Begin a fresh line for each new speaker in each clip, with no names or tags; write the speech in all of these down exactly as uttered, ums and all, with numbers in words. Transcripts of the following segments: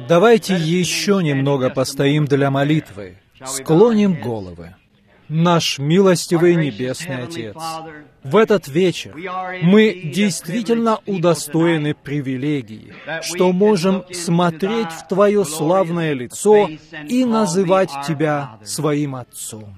Давайте еще немного постоим для молитвы, склоним головы. Наш милостивый Небесный Отец, в этот вечер мы действительно удостоены привилегии, что можем смотреть в Твое славное лицо и называть Тебя своим Отцом.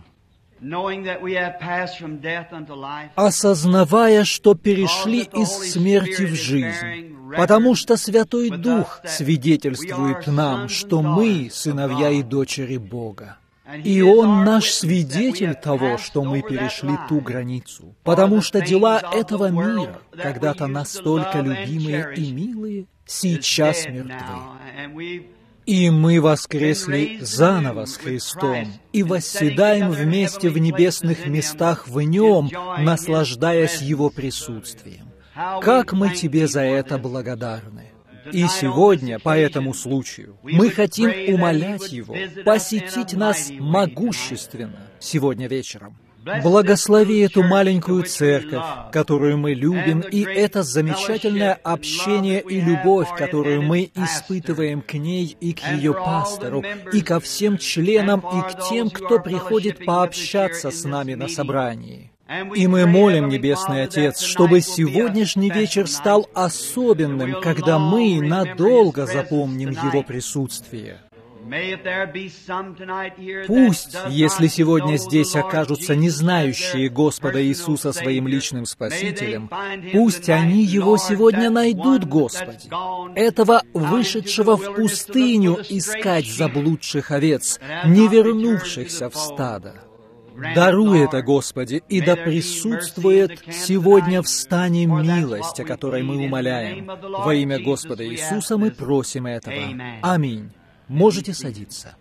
Осознавая, что перешли из смерти в жизнь, потому что Святой Дух свидетельствует нам, что мы сыновья и дочери Бога. И Он наш свидетель того, что мы перешли ту границу, потому что дела этого мира, когда-то настолько любимые и милые, сейчас мертвы. И мы воскресли заново с Христом и восседаем вместе в небесных местах в Нем, наслаждаясь Его присутствием. Как мы Тебе за это благодарны! И сегодня, по этому случаю, мы хотим умолять Его посетить нас могущественно сегодня вечером. Благослови эту маленькую церковь, которую мы любим, и это замечательное общение и любовь, которую мы испытываем к ней и к ее пастору, и ко всем членам, и к тем, кто приходит пообщаться с нами на собрании. И мы молим, Небесный Отец, чтобы сегодняшний вечер стал особенным, когда мы надолго запомним Его присутствие. Пусть, если сегодня здесь окажутся не знающие Господа Иисуса своим личным Спасителем, пусть они Его сегодня найдут, Господи, этого вышедшего в пустыню искать заблудших овец, не вернувшихся в стадо. Даруй это, Господи, и да присутствует сегодня в стане милость, о которой мы умоляем. Во имя Господа Иисуса мы просим этого. Аминь. Можете садиться.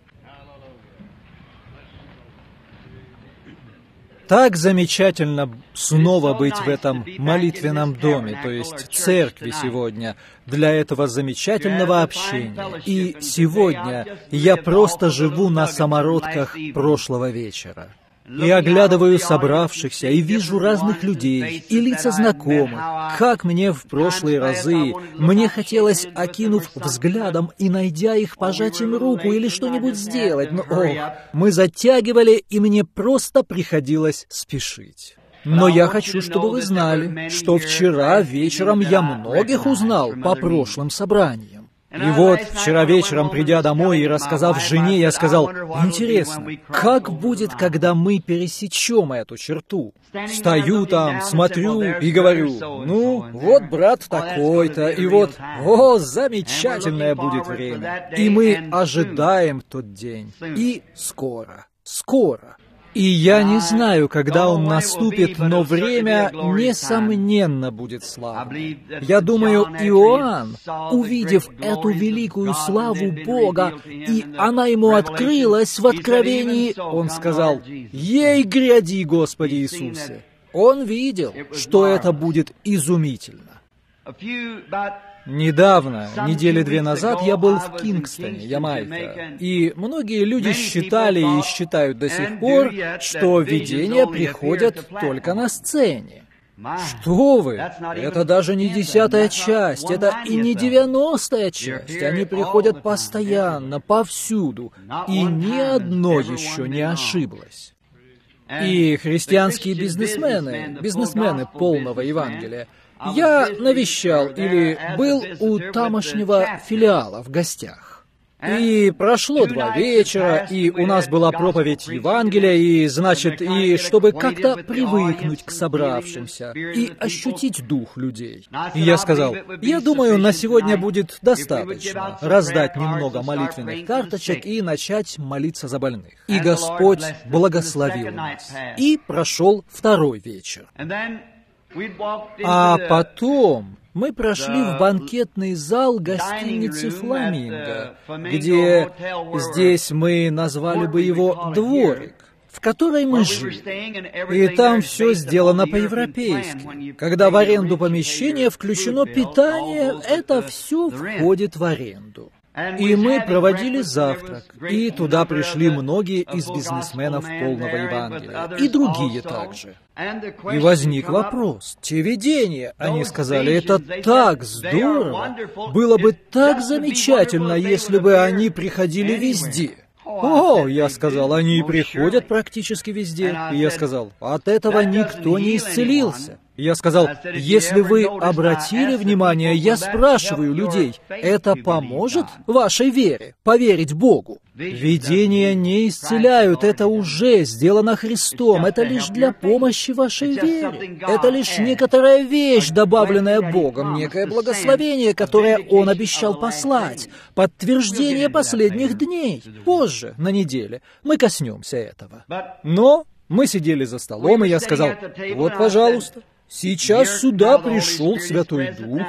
Так замечательно снова быть в этом молитвенном доме, то есть церкви сегодня, для этого замечательного общения. И сегодня я просто живу на самородках прошлого вечера. И оглядываю собравшихся, и вижу разных людей, и лица знакомых. Как мне в прошлые разы, мне хотелось, окинув взглядом и найдя их, пожать им руку или что-нибудь сделать, но, ох, мы затягивали, и мне просто приходилось спешить. Но я хочу, чтобы вы знали, что вчера вечером я многих узнал по прошлым собраниям. И вот, вчера вечером, придя домой и рассказав жене, я сказал, интересно, как будет, когда мы пересечем эту черту? Стою там, смотрю и говорю, ну, вот брат такой-то, и вот, о, замечательное будет время. И мы ожидаем тот день. И скоро, скоро. И я не знаю, когда он наступит, но время, несомненно, будет славным. Я думаю, Иоанн, увидев эту великую славу Бога, и она ему открылась в Откровении, он сказал, «Ей гряди, Господи Иисусе!» Он видел, что это будет изумительно. Недавно, недели две назад, я был в Кингстоне, Ямайка, и многие люди считали и считают до сих пор, что видения приходят только на сцене. Что вы? Это даже не десятая часть, это и не девяностая часть. Они приходят постоянно, повсюду, и ни одно еще не ошиблось. И христианские бизнесмены, бизнесмены полного Евангелия, я навещал или был у тамошнего филиала в гостях. И прошло два вечера, и у нас была проповедь Евангелия, и, значит, и чтобы как-то привыкнуть к собравшимся и ощутить дух людей. И я сказал, я думаю, на сегодня будет достаточно раздать немного молитвенных карточек и начать молиться за больных. И Господь благословил нас. И прошел второй вечер. А потом мы прошли в банкетный зал гостиницы «Фламинго», где здесь мы назвали бы его «дворик», в которой мы жили. И там все сделано по-европейски. Когда в аренду помещения включено питание, это все входит в аренду. И мы проводили завтрак, и туда пришли многие из бизнесменов полного Евангелия, и другие также. И возник вопрос. Те видения, они сказали, это так здорово, было бы так замечательно, если бы они приходили везде. О, я сказал, они и приходят практически везде. И я сказал, от этого никто не исцелился. Я сказал, если вы обратили внимание, я спрашиваю людей, это поможет вашей вере, поверить Богу? Видения не исцеляют, это уже сделано Христом, это лишь для помощи вашей вере. Это лишь некоторая вещь, добавленная Богом, некое благословение, которое Он обещал послать, подтверждение последних дней. Позже, на неделе, мы коснемся этого. Но мы сидели за столом, и я сказал, вот, пожалуйста. Сейчас сюда пришел Святой Дух,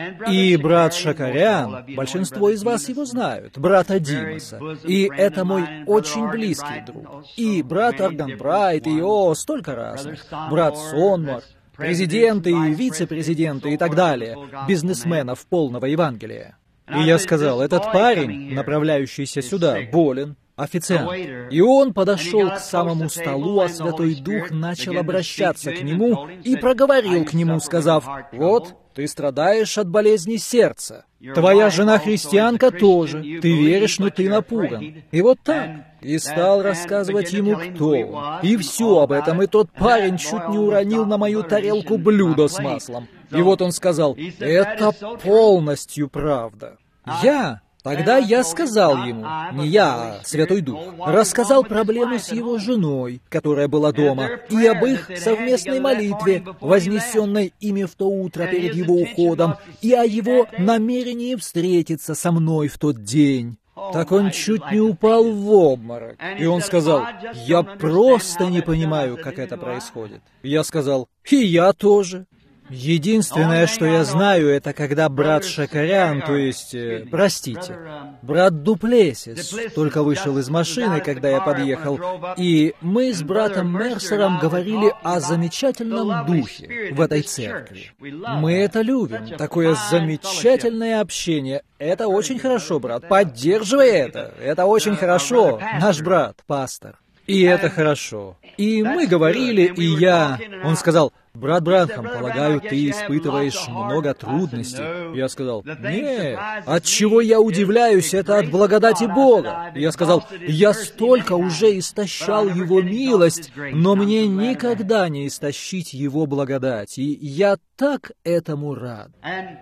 и брат Шакарян, большинство из вас его знают, брата Димаса, и это мой очень близкий друг, и брат Арган Брайт, и о, столько разных, брат Сонмар, президенты и вице-президенты и так далее, бизнесменов полного Евангелия. И я сказал, этот парень, направляющийся сюда, болен, официант. И он подошел к самому столу, а Святой Дух начал обращаться к нему и проговорил к нему, сказав, «Вот, ты страдаешь от болезни сердца. Твоя жена христианка тоже. Ты веришь, но ты напуган». И вот так. И стал рассказывать ему, кто он. И все об этом. И тот парень чуть не уронил на мою тарелку блюдо с маслом. И вот он сказал, «Это полностью правда». Я... Тогда я сказал ему, не я, а Святой Дух, рассказал проблему с его женой, которая была дома, и об их совместной молитве, вознесенной ими в то утро перед его уходом, и о его намерении встретиться со мной в тот день. Так он чуть не упал в обморок. И он сказал, «Я просто не понимаю, как это происходит». Я сказал, «И я тоже». Единственное, что я знаю, это когда брат Шакарян, то есть, э, простите, брат Дуплесис, только вышел из машины, когда я подъехал, и мы с братом Мерсером говорили о замечательном духе в этой церкви. Мы это любим, такое замечательное общение. Это очень хорошо, брат, поддерживай это, это очень хорошо, наш брат, пастор. И это хорошо. И мы говорили, и я... Он сказал, «Брат Бранхам, полагаю, ты испытываешь много трудностей». Я сказал, «Нет, от чего я удивляюсь, это от благодати Бога». Я сказал, «Я столько уже истощал Его милость, но мне никогда не истощить Его благодать, и я так этому рад».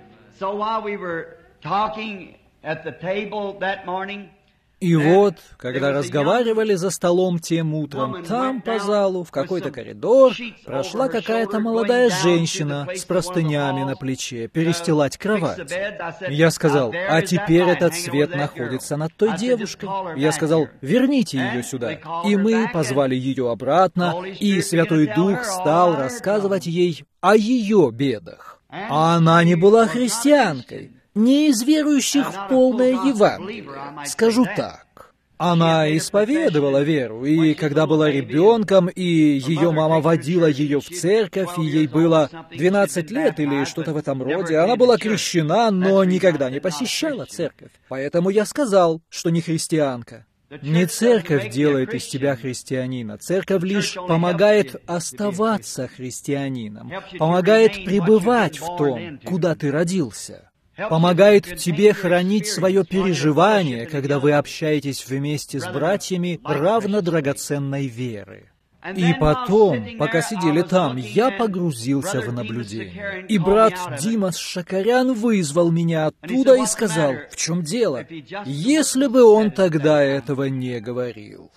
И вот, когда разговаривали за столом тем утром, там по залу, в какой-то коридор, прошла какая-то молодая женщина с простынями на плече перестилать кровать. Я сказал, а теперь этот свет находится над той девушкой. Я сказал, верните ее сюда. И мы позвали ее обратно, и Святой Дух стал рассказывать ей о ее бедах. А она не была христианкой. Не из верующих в полное Евангелие, скажу так. Она исповедовала веру, и когда была ребенком, и ее мама водила ее в церковь, и ей было двенадцать лет или что-то в этом роде, она была крещена, но никогда не посещала церковь. Поэтому я сказал, что не христианка. Не церковь делает из тебя христианина, церковь лишь помогает оставаться христианином, помогает пребывать в том, куда ты родился. Помогает тебе хранить свое переживание, когда вы общаетесь вместе с братьями равно драгоценной веры. И потом, пока сидели там, я погрузился в наблюдение. И брат Димас Шакарян вызвал меня оттуда и сказал, в чем дело, если бы он тогда этого не говорил.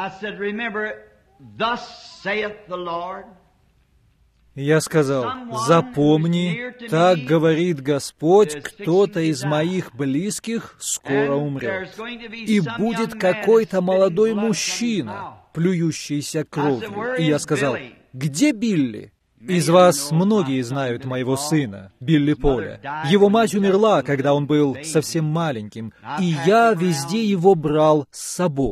Я сказал, запомни, так говорит Господь, кто-то из моих близких скоро умрет. И будет какой-то молодой мужчина, плюющийся кровью. И я сказал, где Билли? Из вас многие знают моего сына, Билли Поля. Его мать умерла, когда он был совсем маленьким, и я везде его брал с собой.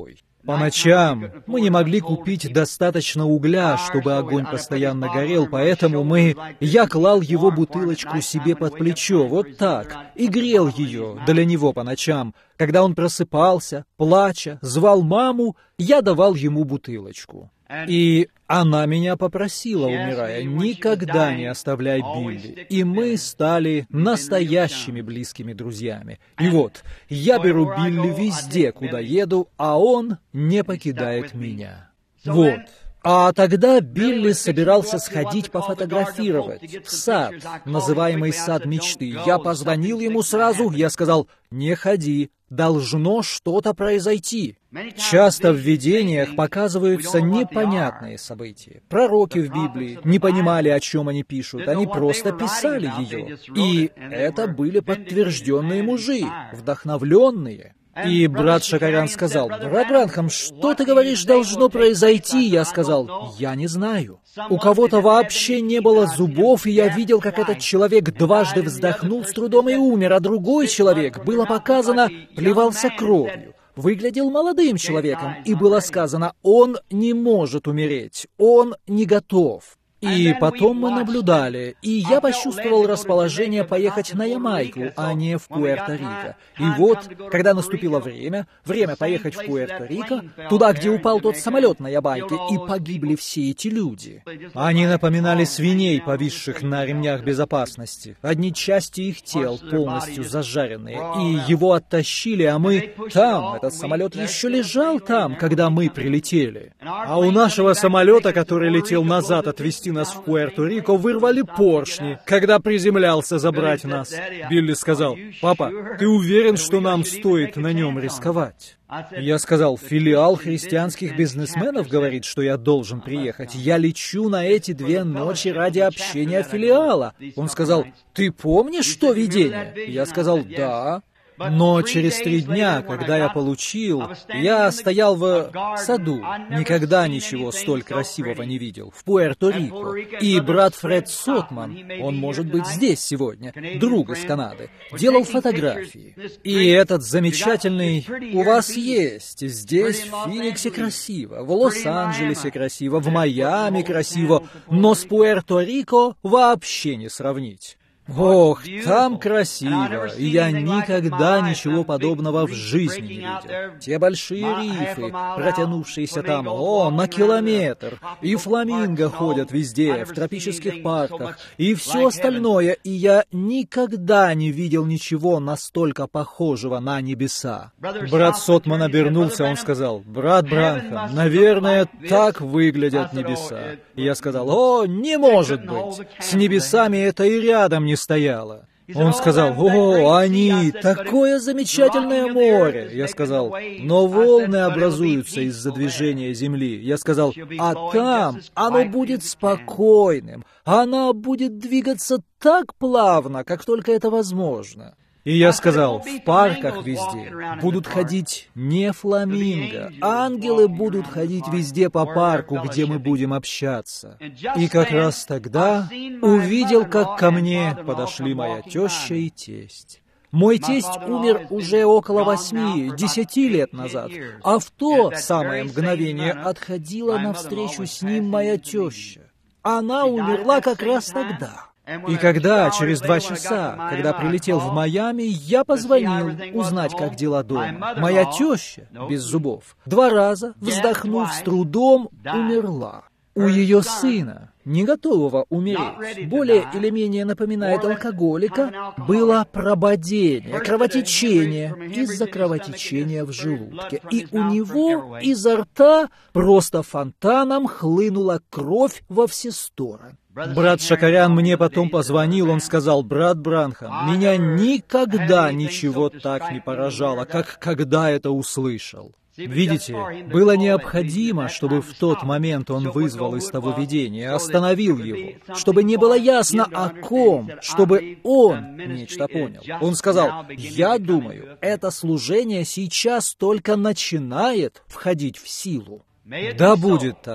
По ночам мы не могли купить достаточно угля, чтобы огонь постоянно горел, поэтому мы... Я клал его бутылочку себе под плечо, вот так, и грел ее для него по ночам. Когда он просыпался, плача, звал маму, я давал ему бутылочку. И она меня попросила, умирая, никогда не оставляй Билли. И мы стали настоящими близкими друзьями. И вот, я беру Билли везде, куда еду, а он не покидает меня. Вот. А тогда Билли собирался сходить пофотографировать в сад, называемый «Сад мечты». Я позвонил ему сразу, я сказал: «Не ходи, должно что-то произойти». Часто в видениях показываются непонятные события. Пророки в Библии не понимали, о чем они пишут, они просто писали ее. И это были подтвержденные мужи, вдохновленные. И брат Шакарян сказал: «Брат Бранхам, что ты говоришь должно произойти?» Я сказал: «Я не знаю. У кого-то вообще не было зубов, и я видел, как этот человек дважды вздохнул с трудом и умер, а другой человек, было показано, плевался кровью. Выглядел молодым человеком, и было сказано: он не может умереть, он не готов». И потом мы наблюдали, и я почувствовал расположение поехать на Ямайку, а не в Пуэрто-Рико. И вот, когда наступило время, время поехать в Пуэрто-Рико, туда, где упал тот самолет на Ямайке, и погибли все эти люди. Они напоминали свиней, повисших на ремнях безопасности. Одни части их тел полностью зажаренные, и его оттащили, а мы там, этот самолет еще лежал там, когда мы прилетели. А у нашего самолета, который летел назад отвезти нас в Пуэрто-Рико, вырвали поршни, когда приземлялся забрать нас. Билли сказал: «Папа, ты уверен, что нам стоит на нем рисковать?» Я сказал: «Филиал христианских бизнесменов говорит, что я должен приехать. Я лечу на эти две ночи ради общения филиала». Он сказал: «Ты помнишь, что видение?» Я сказал: «Да». Но через три дня, когда я получил, я стоял в саду, никогда ничего столь красивого не видел, в Пуэрто-Рико. И брат Фред Сотман, он может быть здесь сегодня, друг из Канады, делал фотографии. И этот замечательный у вас есть, здесь в Финиксе красиво, в Лос-Анджелесе красиво, в Майами красиво, но с Пуэрто-Рико вообще не сравнить. Ох, там красиво, и я никогда ничего подобного в жизни не видел. Те большие рифы, протянувшиеся там, о, на километр, и фламинго ходят везде, в тропических парках, и все остальное, и я никогда не видел ничего настолько похожего на небеса. Брат Сотман обернулся, он сказал: «Брат Бранхам, наверное, так выглядят небеса». И я сказал: «О, не может быть, с небесами это и рядом не стояло». Он сказал: «О, они, такое замечательное море!» Я сказал: «Но волны образуются из-за движения земли». Я сказал: «А там оно будет спокойным, она будет двигаться так плавно, как только это возможно». И я сказал: «В парках везде будут ходить не фламинго, ангелы будут ходить везде по парку, где мы будем общаться». И как раз тогда увидел, как ко мне подошли моя теща и тесть. Мой тесть умер уже около восьми-десяти лет назад, а в то самое мгновение отходила навстречу с ним моя теща. Она умерла как раз тогда. И когда, через два часа, когда прилетел в Майами, я позвонил узнать, как дела дома. Моя теща, без зубов, два раза, вздохнув с трудом, умерла. У ее сына, не готового умереть, более или менее напоминает алкоголика, было прободение, кровотечение из-за кровотечения в желудке. И у него изо рта просто фонтаном хлынула кровь во все стороны. Брат Шакарян мне потом позвонил, он сказал: «Брат Бранхам, меня никогда ничего так не поражало, как когда это услышал». Видите, было необходимо, чтобы в тот момент он вызвал из того видения, остановил его, чтобы не было ясно о ком, чтобы он нечто понял. Он сказал: «Я думаю, это служение сейчас только начинает входить в силу». Да будет так.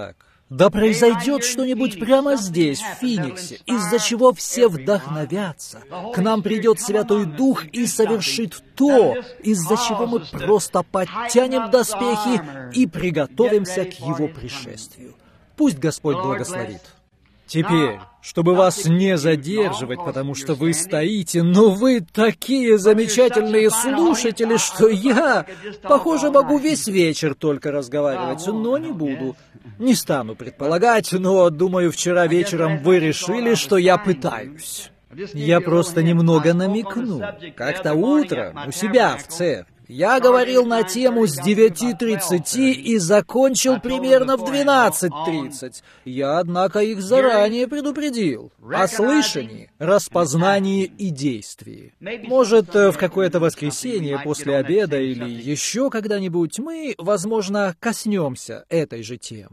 Да произойдет что-нибудь прямо здесь, в Финиксе, из-за чего все вдохновятся. К нам придет Святой Дух и совершит то, из-за чего мы просто подтянем доспехи и приготовимся к Его пришествию. Пусть Господь благословит. Теперь, чтобы вас не задерживать, потому что вы стоите, но вы такие замечательные слушатели, что я, похоже, могу весь вечер только разговаривать, но не буду. Не стану предполагать, но, думаю, вчера вечером вы решили, что я пытаюсь. Я просто немного намекну. Как-то утром у себя в церкви я говорил на тему с девяти тридцати и закончил примерно в двенадцать тридцать. Я, однако, их заранее предупредил о слышании, распознании и действии. Может, в какое-то воскресенье после обеда или еще когда-нибудь мы, возможно, коснемся этой же темы.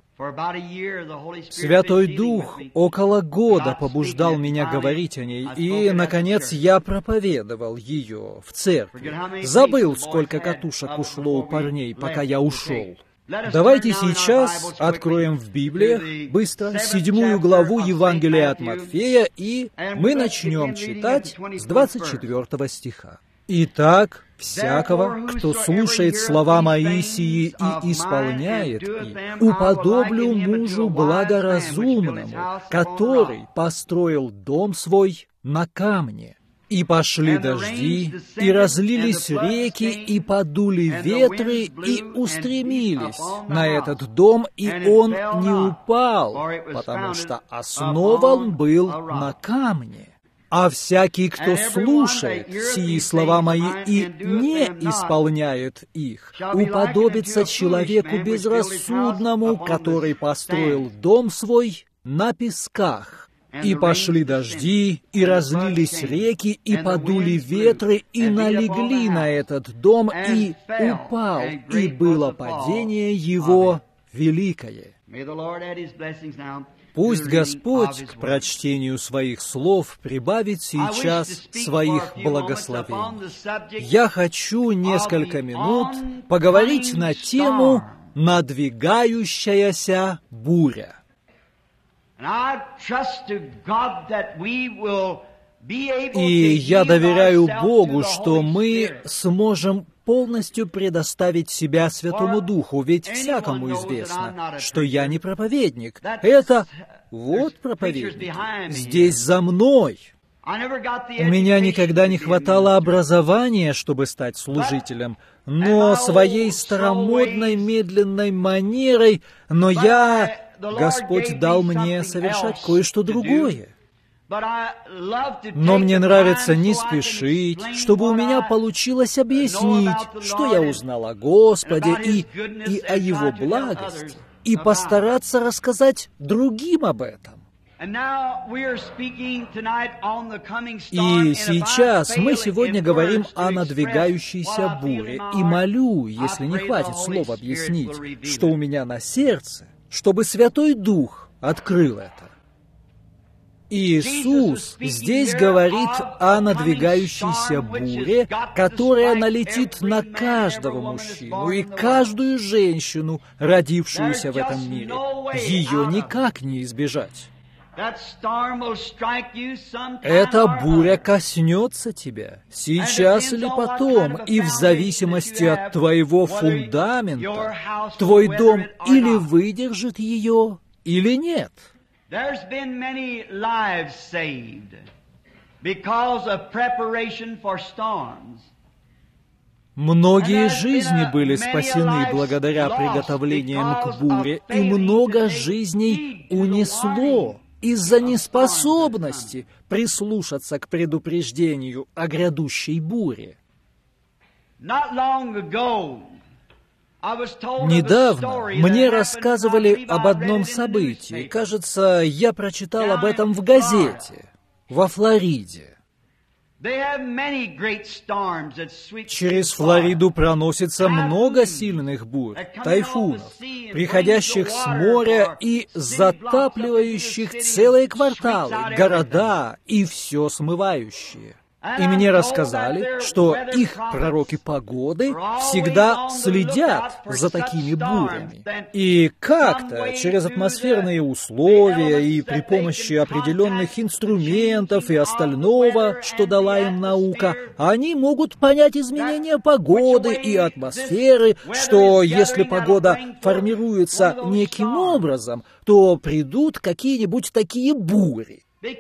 Святой Дух около года побуждал меня говорить о ней, и, наконец, я проповедовал ее в церкви. Забыл, сколько катушек ушло у парней, пока я ушел. Давайте сейчас откроем в Библиях быстро седьмую главу Евангелия от Матфея, и мы начнем читать с двадцать четвёртого стиха. «Итак, всякого, кто слушает слова Моисии и исполняет их, уподоблю мужу благоразумному, который построил дом свой на камне. И пошли дожди, и разлились реки, и подули ветры, и устремились на этот дом, и он не упал, потому что основан был на камне. А всякий, кто слушает сии слова мои и не исполняет их, уподобится человеку безрассудному, который построил дом свой на песках. И пошли дожди, и разлились реки, и подули ветры, и налегли на этот дом, и упал, и было падение его великое». Пусть Господь к прочтению своих слов прибавит сейчас своих благословений. Я хочу несколько минут поговорить на тему «Надвигающаяся буря». И я доверяю Богу, что мы сможем полностью предоставить себя Святому Духу, ведь всякому известно, что я не проповедник. Это вот проповедник, здесь за мной. У меня никогда не хватало образования, чтобы стать служителем, но своей старомодной медленной манерой, но я... Господь дал мне совершать кое-что другое. Но мне нравится не спешить, чтобы у меня получилось объяснить, что я узнал о Господе и, и о Его благости, и постараться рассказать другим об этом. И сейчас мы сегодня говорим о надвигающейся буре, и молю, если не хватит слов объяснить, что у меня на сердце, чтобы Святой Дух открыл это. Иисус здесь говорит о надвигающейся буре, которая налетит на каждого мужчину и каждую женщину, родившуюся в этом мире. Ее никак не избежать. Эта буря коснется тебя, сейчас или потом, и в зависимости от твоего фундамента, твой дом или выдержит ее, или нет. Многие жизни были спасены благодаря приготовлениям к буре, и много жизней унесло из-за неспособности прислушаться к предупреждению о грядущей буре. Недавно мне рассказывали об одном событии. Кажется, я прочитал об этом в газете, во Флориде. Через Флориду проносится много сильных бурь, тайфунов, приходящих с моря и затапливающих целые кварталы, города и все смывающие. И мне рассказали, что их пророки погоды всегда следят за такими бурями. И как-то через атмосферные условия и при помощи определенных инструментов и остального, что дала им наука, они могут понять изменения погоды и атмосферы, что если погода формируется неким образом, то придут какие-нибудь такие бури.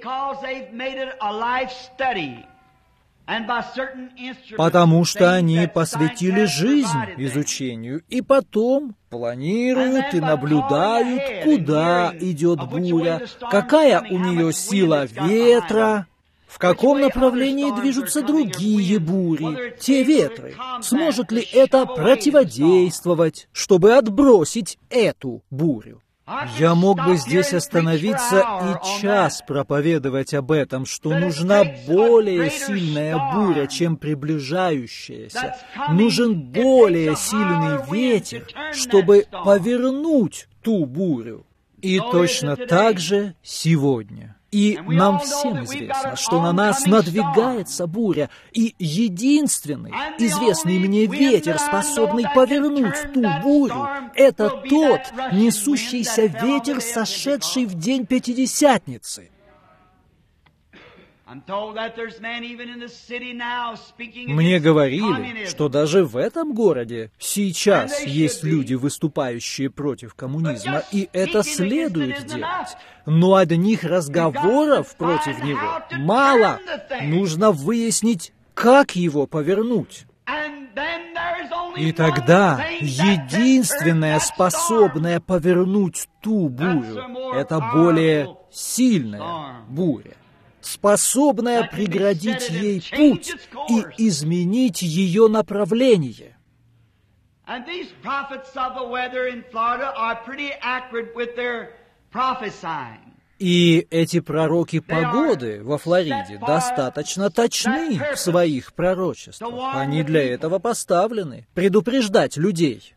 Потому что они посвятили жизнь изучению, и потом планируют и наблюдают, куда идет буря, какая у нее сила ветра, в каком направлении движутся другие бури, те ветры. Сможет ли это противодействовать, чтобы отбросить эту бурю? Я мог бы здесь остановиться и час проповедовать об этом, что нужна более сильная буря, чем приближающаяся. Нужен более сильный ветер, чтобы повернуть ту бурю. И точно так же сегодня. И нам всем известно, что на нас надвигается буря, и единственный известный мне ветер, способный повернуть ту бурю, это тот несущийся ветер, сошедший в день Пятидесятницы. Мне говорили, что даже в этом городе сейчас есть люди, выступающие против коммунизма, и это следует делать. Но одних разговоров против него мало. Нужно выяснить, как его повернуть. И тогда единственное, способное повернуть ту бурю, это более сильная буря, способная преградить ей путь и изменить ее направление. И эти пророки погоды во Флориде достаточно точны в своих пророчествах. Они для этого поставлены, предупреждать людей.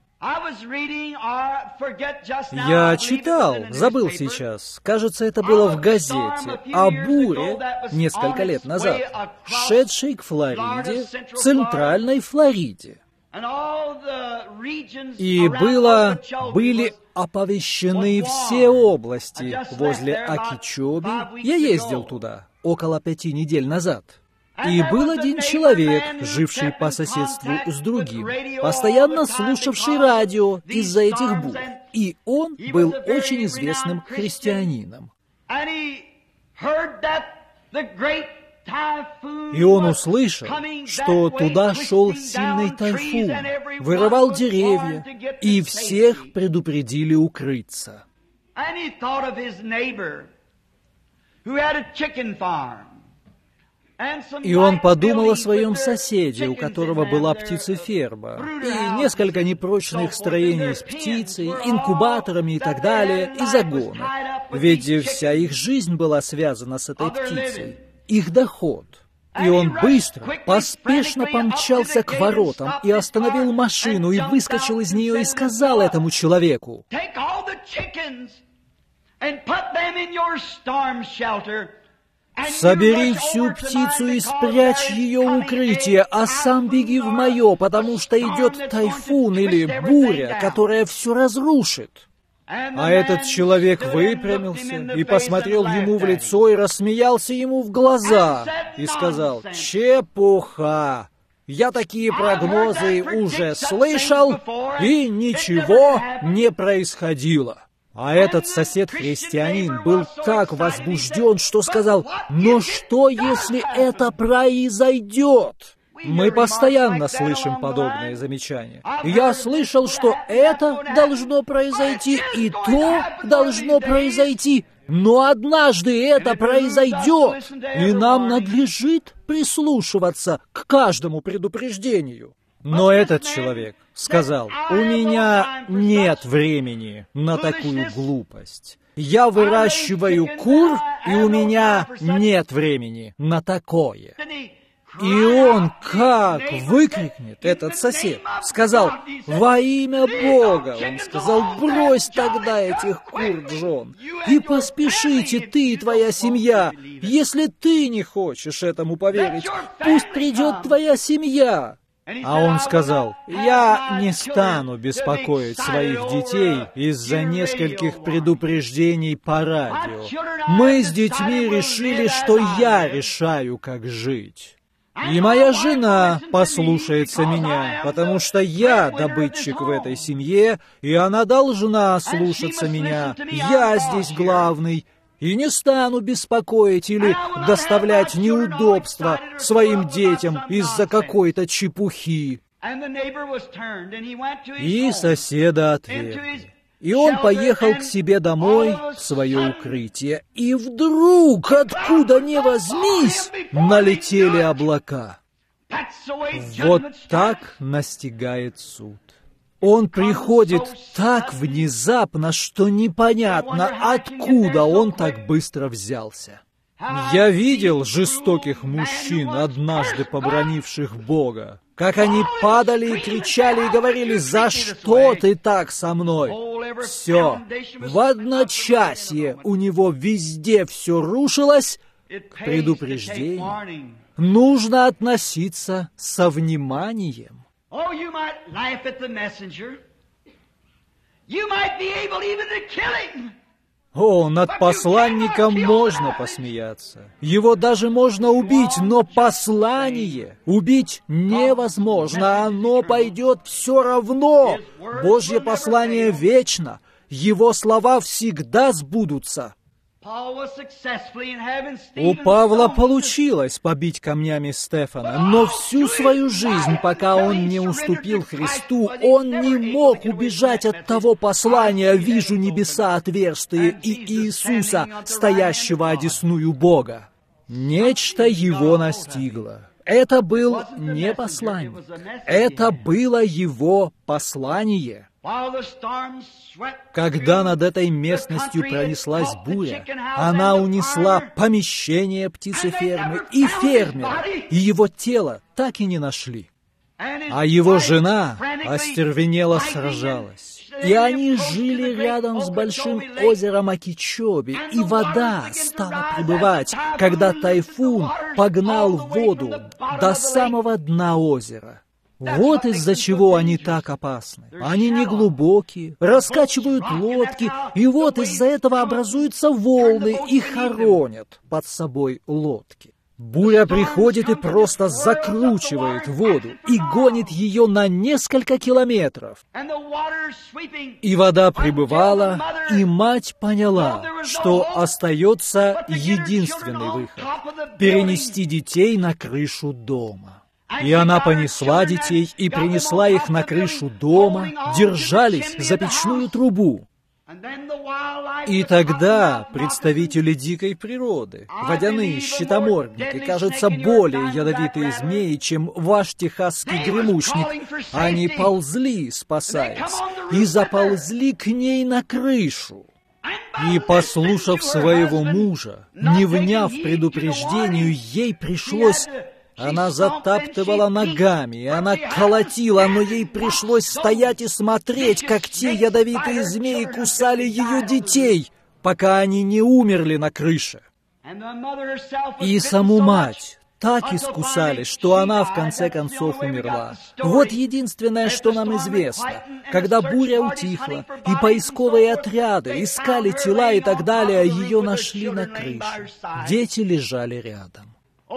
Я читал, забыл сейчас, кажется, это было в газете, о буре несколько лет назад, шедшей к Флориде, центральной Флориде. И было, были оповещены все области возле Окичоби. Я ездил туда около пяти недель назад. И был один человек, живший по соседству с другим, постоянно слушавший радио из-за этих бур. И он был очень известным христианином. И он услышал, что туда шел сильный тайфун, вырывал деревья, и всех предупредили укрыться. И он подумал о своем соседе, у которого была птицеферма, и несколько непрочных строений с птицей, инкубаторами и так далее, и загоны. Ведь вся их жизнь была связана с этой птицей, их доход. И он быстро, поспешно помчался к воротам и остановил машину, и выскочил из нее и сказал этому человеку: «Собери всю птицу и спрячь ее в укрытие, а сам беги в мое, потому что идет тайфун или буря, которая все разрушит». А этот человек выпрямился и посмотрел ему в лицо и рассмеялся ему в глаза и сказал: «Чепуха! Я такие прогнозы уже слышал, и ничего не происходило». А этот сосед-христианин был так возбужден, что сказал: «Но что, если это произойдет?» Мы постоянно слышим подобные замечания. Я слышал, что это должно произойти, и то должно произойти. Но однажды это произойдет, и нам надлежит прислушиваться к каждому предупреждению. Но этот человек сказал: «У меня нет времени на такую глупость. Я выращиваю кур, и у меня нет времени на такое». И он как выкрикнет, этот сосед, сказал: «Во имя Бога!» Он сказал: «Брось тогда этих кур, Джон, и поспешите ты и твоя семья. Если ты не хочешь этому поверить, пусть придет твоя семья». А он сказал: «Я не стану беспокоить своих детей из-за нескольких предупреждений по радио. Мы с детьми решили, что я решаю, как жить. И моя жена послушается меня, потому что я добытчик в этой семье, и она должна слушаться меня. Я здесь главный. И не стану беспокоить или доставлять неудобства своим детям из-за какой-то чепухи». И соседа отвергли. И он поехал к себе домой, в свое укрытие. И вдруг, откуда ни возьмись, налетели облака. Вот так настигает суд. Он приходит так внезапно, что непонятно, откуда он так быстро взялся. Я видел жестоких мужчин, однажды побранивших Бога, как они падали и кричали и говорили: «За что ты так со мной?» Все, в одночасье у него везде все рушилось. К предупреждению нужно относиться со вниманием.
Oh, you might laugh at the messenger. You might be able even to kill him.
О, над посланником можно посмеяться. Его даже можно убить, но послание убить невозможно. Оно пойдет все равно. Божье послание вечно. Его слова всегда сбудутся. У Павла получилось побить камнями Стефана, но всю свою жизнь, пока он не уступил Христу, он не мог убежать от того послания: «Вижу небеса отверстые и Иисуса, стоящего одесную Бога». Нечто его настигло. Это был не посланник, это было его послание. Когда над этой местностью пронеслась буря, она унесла помещение птицефермы и фермера, и его тело так и не нашли. А его жена остервенело сражалась. И они жили рядом с большим озером Окичоби, и вода стала прибывать, когда тайфун погнал воду до самого дна озера. Вот из-за чего они так опасны. Они неглубокие, раскачивают лодки, и вот из-за этого образуются волны и хоронят под собой лодки. Буря приходит и просто закручивает воду и гонит ее на несколько километров. И вода прибывала, и мать поняла, что остается единственный выход — перенести детей на крышу дома. И она понесла детей и принесла их на крышу дома, держались за печную трубу. И тогда представители дикой природы, водяные щитомордники, кажется, более ядовитые змеи, чем ваш техасский гремучник, они ползли, спасаясь, и заползли к ней на крышу. И, послушав своего мужа, не вняв предупреждению, ей пришлось... Она затаптывала ногами, и она колотила, но ей пришлось стоять и смотреть, как те ядовитые змеи кусали ее детей, пока они не умерли на крыше. И саму мать так искусали, что она в конце концов умерла. Вот единственное, что нам известно. Когда буря утихла, и поисковые отряды искали тела и так далее, ее нашли на крыше. Дети лежали рядом.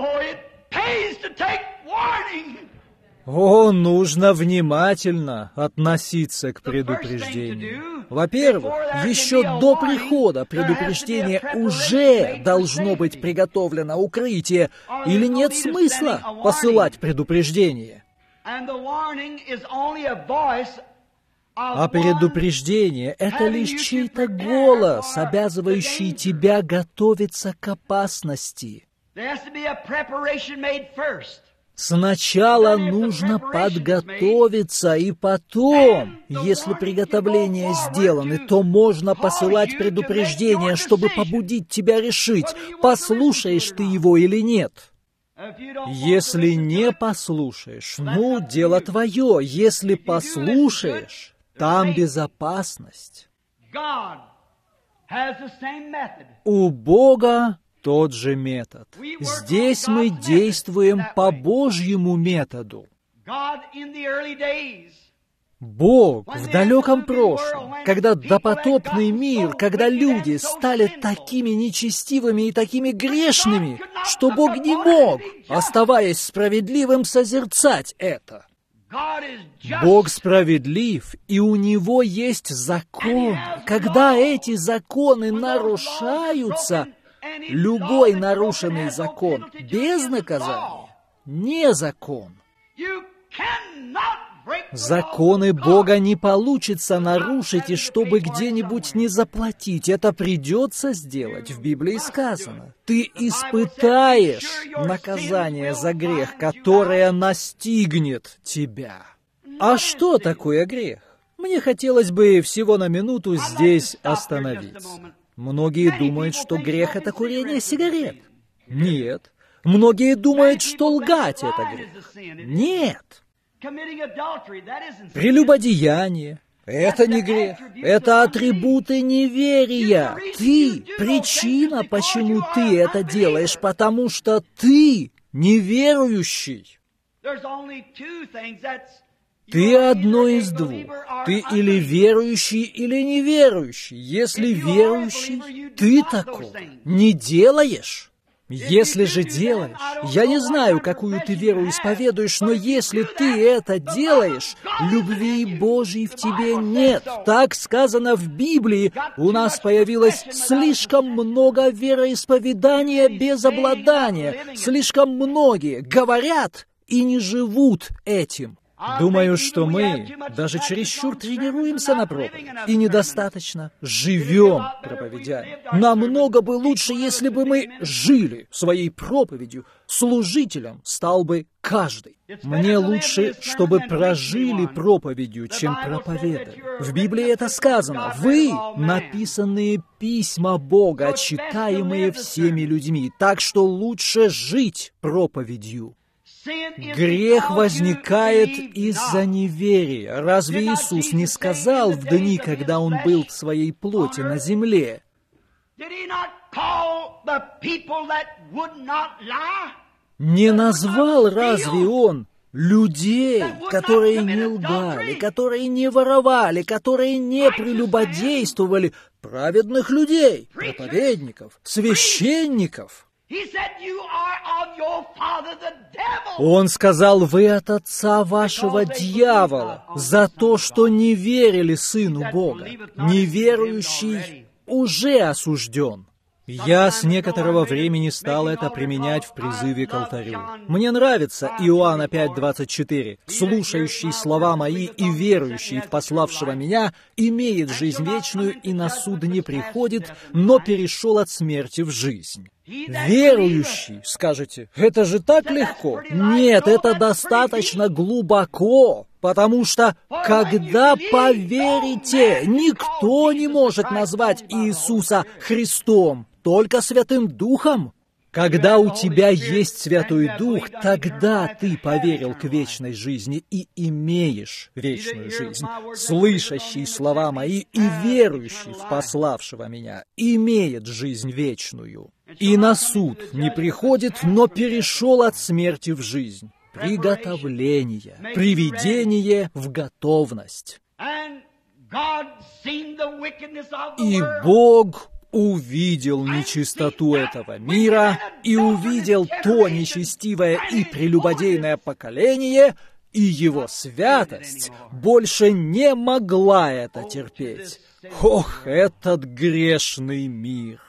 О, нужно внимательно относиться к предупреждению. Во-первых, еще до прихода предупреждения уже должно быть приготовлено укрытие, или нет смысла посылать предупреждение. А предупреждение — это лишь чей-то голос, обязывающий тебя готовиться к опасности. Сначала нужно подготовиться, и потом, если приготовления сделаны, то можно посылать предупреждение, чтобы побудить тебя решить, послушаешь ты его или нет. Если не послушаешь, ну, дело твое. Если послушаешь, там безопасность. У Бога тот же метод. Здесь мы действуем по Божьему методу. Бог в далеком прошлом, когда допотопный мир, когда люди стали такими нечестивыми и такими грешными, что Бог не мог, оставаясь справедливым, созерцать это. Бог справедлив, и у Него есть закон. Когда эти законы нарушаются, любой нарушенный закон без наказания не закон. Законы Бога не получится нарушить, и чтобы где-нибудь не заплатить, это придется сделать. В Библии сказано: ты испытаешь наказание за грех, которое настигнет тебя. А что такое грех? Мне хотелось бы всего на минуту здесь остановиться. Многие думают, что грех — это курение сигарет. Нет. Многие думают, что лгать — это грех. Нет. Прелюбодеяние — это не грех. Это атрибуты неверия. Ты — причина, почему ты это делаешь, потому что ты неверующий. Ты одно из двух. Ты или верующий, или неверующий. Если верующий, ты такого не делаешь. Если же делаешь, я не знаю, какую ты веру исповедуешь, но если ты это делаешь, любви Божьей в тебе нет. Так сказано в Библии. У нас появилось слишком много вероисповедания без обладания. Слишком многие говорят и не живут этим. Думаю, что мы даже чересчур тренируемся на проповедь и недостаточно живем проповедями. Намного бы лучше, если бы мы жили своей проповедью. Служителем стал бы каждый. Мне лучше, чтобы прожили проповедью, чем проповедовали. В Библии это сказано. Вы — написанные письма Бога, читаемые всеми людьми. Так что лучше жить проповедью. Грех возникает из-за неверия. Разве Иисус не сказал в дни, когда Он был в Своей плоти на земле? Не назвал разве Он людей, которые не лгали, которые не воровали, которые не прелюбодействовали, праведных людей, проповедников, священников? Он сказал: вы от отца вашего дьявола, за то, что не верили Сыну Бога. Неверующий уже осужден. Я с некоторого времени стал это применять в призыве к алтарю. Мне нравится Иоанна пять двадцать четыре. «Слушающий слова мои и верующий в пославшего меня имеет жизнь вечную и на суд не приходит, но перешел от смерти в жизнь». Верующий, скажете, это же так легко. Нет, это достаточно глубоко, потому что, когда поверите, никто не может назвать Иисуса Христом, только Святым Духом. Когда у тебя есть Святой Дух, тогда ты поверил к вечной жизни и имеешь вечную жизнь. Слышащий слова мои и верующий в пославшего меня имеет жизнь вечную. И на суд не приходит, но перешел от смерти в жизнь. Приготовление, приведение в готовность. И Бог увидел нечистоту этого мира и увидел то нечестивое и прелюбодейное поколение, и его святость больше не могла это терпеть. Ох, этот грешный мир!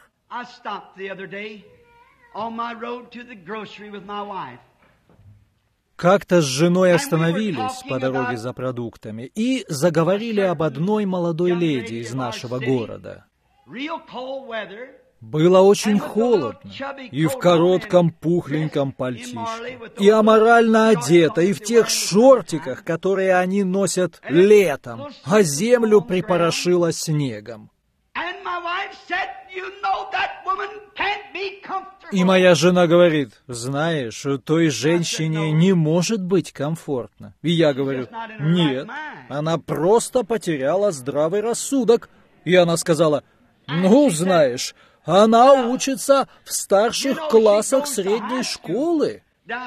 Как-то с женой остановились по дороге за продуктами и заговорили об одной молодой леди из нашего города. Было очень холодно, и в коротком пухленьком пальтишке, и аморально одета, и в тех шортиках, которые они носят летом, а землю припорошило снегом. И моя жена говорит: знаешь, той женщине не может быть комфортно. И я говорю: нет, она просто потеряла здравый рассудок. И она сказала: ну, знаешь, она учится в старших классах средней школы.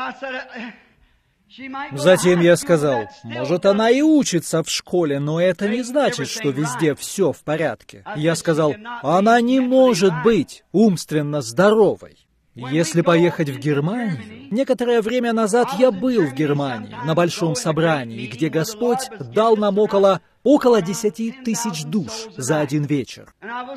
Затем я сказал: может, она и учится в школе, но это не значит, что везде все в порядке. Я сказал: она не может быть умственно здоровой. Если поехать в Германию... Некоторое время назад я был в Германии, на большом собрании, где Господь дал нам около, около десяти тысяч душ за один вечер.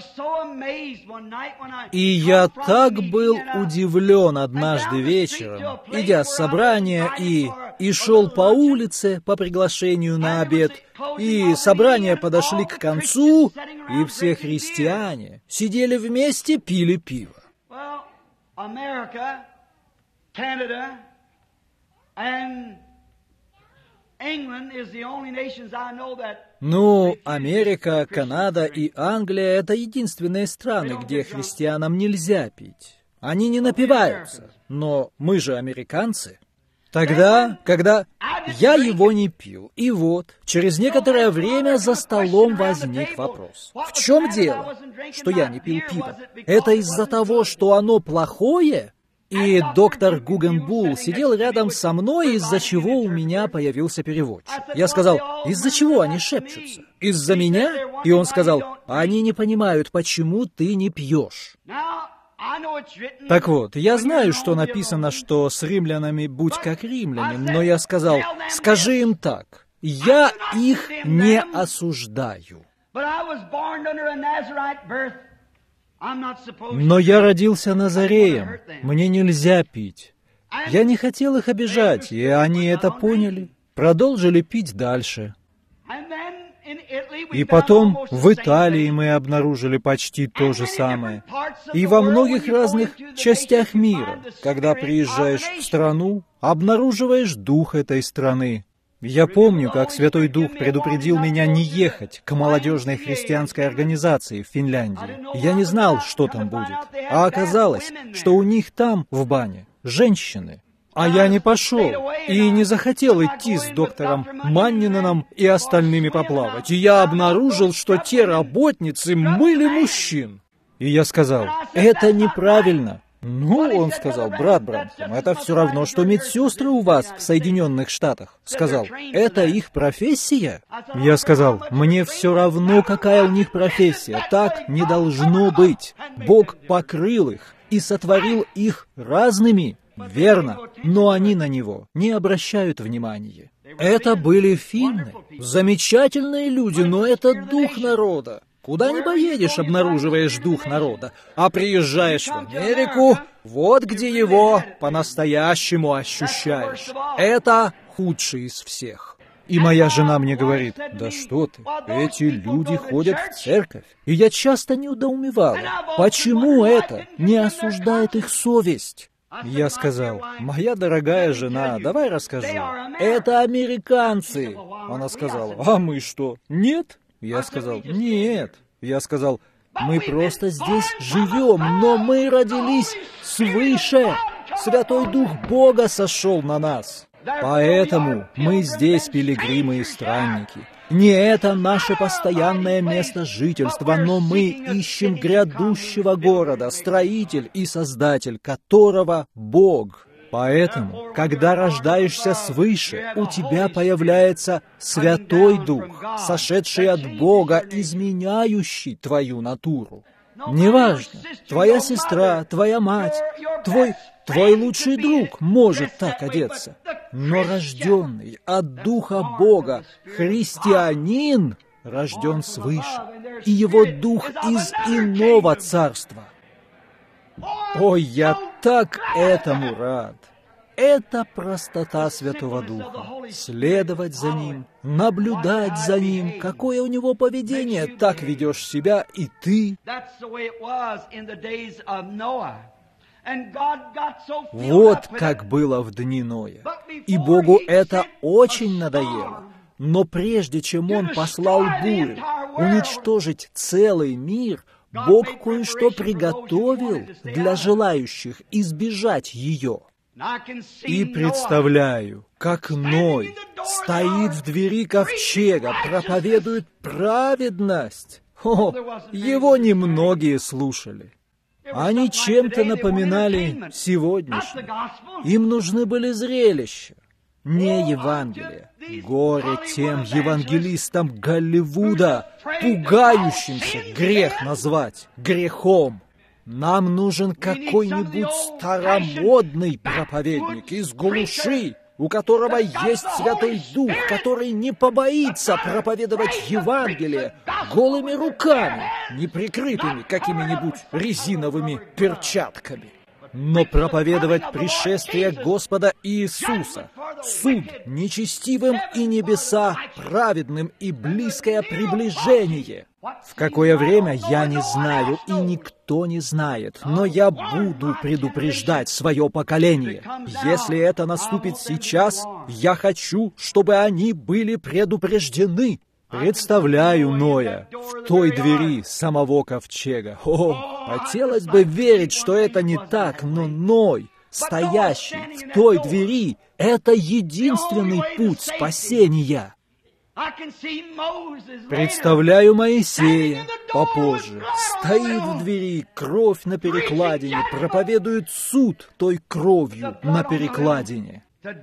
И я так был удивлен однажды вечером, идя с собрания и, и шел по улице по приглашению на обед, и собрания подошли к концу, и все христиане сидели вместе, пили пиво.
America, Canada, and England is the only nations I know that...
Ну, Америка, Канада и Англия — это единственные страны, где христианам нельзя пить. Они не напиваются, но мы же американцы. Тогда, когда я его не пил, и вот, через некоторое время за столом возник вопрос. В чем дело, что я не пил пиво? Это из-за того, что оно плохое? И доктор Гугенбул сидел рядом со мной, из-за чего у меня появился переводчик. Я сказал: из-за чего они шепчутся? Из-за меня? И он сказал: они не понимают, почему ты не пьешь. Так вот, я знаю, что написано, что с римлянами будь как римлянин, но я сказал: скажи им так: я их не осуждаю. Но я родился назареем, мне нельзя пить. Я не хотел их обижать, и они это поняли, продолжили пить дальше. И потом в Италии мы обнаружили почти то же самое. И во многих разных частях мира, когда приезжаешь в страну, обнаруживаешь дух этой страны. Я помню, как Святой Дух предупредил меня не ехать к молодежной христианской организации в Финляндии. Я не знал, что там будет. А оказалось, что у них там, в бане, женщины. А я не пошел и не захотел идти с доктором Маннинаном и остальными поплавать. И я обнаружил, что те работницы мыли мужчин. И я сказал: это неправильно. Ну, он сказал: брат Бранхам, это все равно, что медсестры у вас в Соединенных Штатах. Сказал: это их профессия? Я сказал: мне все равно, какая у них профессия. Так не должно быть. Бог покрыл их и сотворил их разными. Верно, но они на него не обращают внимания. Это были финны. Замечательные люди, но это дух народа. Куда ни поедешь, обнаруживаешь дух народа. А приезжаешь в Америку, вот где его по-настоящему ощущаешь. Это худший из всех. И моя жена мне говорит: да что ты, эти люди ходят в церковь. И я часто недоумевала, почему это не осуждает их совесть. Я сказал: моя дорогая жена, давай расскажу. Это американцы. Она сказала: а мы что, нет? Я сказал: нет. Я сказал: мы просто здесь живем, но мы родились свыше. Святой Дух Бога сошел на нас. Поэтому мы здесь пилигримы и странники. Не это наше постоянное место жительства, но мы ищем грядущего города, строитель и создатель которого Бог. Поэтому, когда рождаешься свыше, у тебя появляется Святой Дух, сошедший от Бога, изменяющий твою натуру. Неважно, твоя сестра, твоя мать, твой, твой лучший друг может так одеться, но рожденный от Духа Бога христианин рожден свыше, и его дух из иного царства. Ой, я так этому рад! Это простота Святого Духа. Следовать за Ним, наблюдать за Ним, какое у Него поведение, так ведешь себя и ты. Вот как было в дни Ноя. И Богу это очень надоело. Но прежде чем Он послал бурю уничтожить целый мир, Бог кое-что приготовил для желающих избежать ее. И представляю, как Ной стоит в двери ковчега, проповедует праведность. О, его немногие слушали. Они чем-то напоминали сегодняшних. Им нужны были зрелища, не Евангелие. Горе тем евангелистам Голливуда, пугающимся грех назвать грехом. Нам нужен какой-нибудь старомодный проповедник из глуши, у которого есть Святой Дух, который не побоится проповедовать Евангелие голыми руками, не прикрытыми какими-нибудь резиновыми перчатками, но проповедовать пришествие Господа Иисуса, суд нечестивым и небеса праведным и близкое приближение. В какое время, я не знаю, и никто не знает, но я буду предупреждать свое поколение. Если это наступит сейчас, я хочу, чтобы они были предупреждены. Представляю Ноя в той двери самого ковчега. О, хотелось бы верить, что это не так, но Ной, стоящий в той двери, это единственный путь спасения. Представляю Моисея попозже. Стоит в двери, кровь на перекладине, проповедует суд той кровью на перекладине.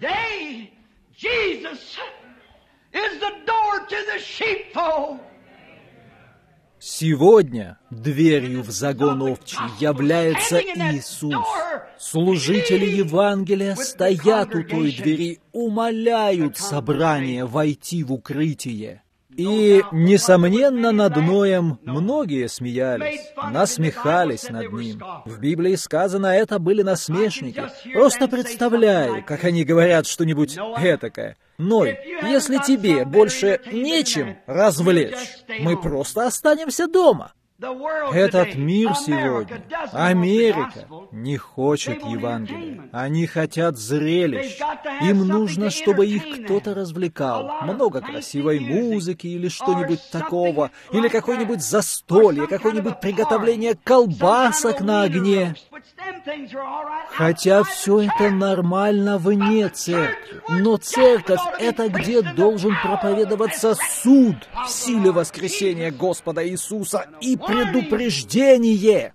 Сегодня дверью в загон овчий является Иисус. Служители Евангелия стоят у той двери, умоляют собрание войти в укрытие. И, несомненно, над Ноем многие смеялись, насмехались над ним. В Библии сказано, это были насмешники. Просто представляю, как они говорят что-нибудь этакое. Ной, если тебе больше нечем развлечь, мы просто останемся дома. Этот мир сегодня, Америка, не хочет Евангелия. Они хотят зрелищ. Им нужно, чтобы их кто-то развлекал. Много красивой музыки или что-нибудь такого. Или какое-нибудь застолье, какое-нибудь приготовление колбасок на огне. Хотя все это нормально вне церкви. Но церковь — это где должен проповедоваться суд в силе воскресения Господа Иисуса и предупреждение.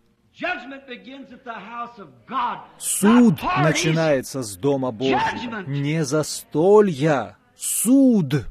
Суд начинается с Дома Божьего, не застолья. Суд.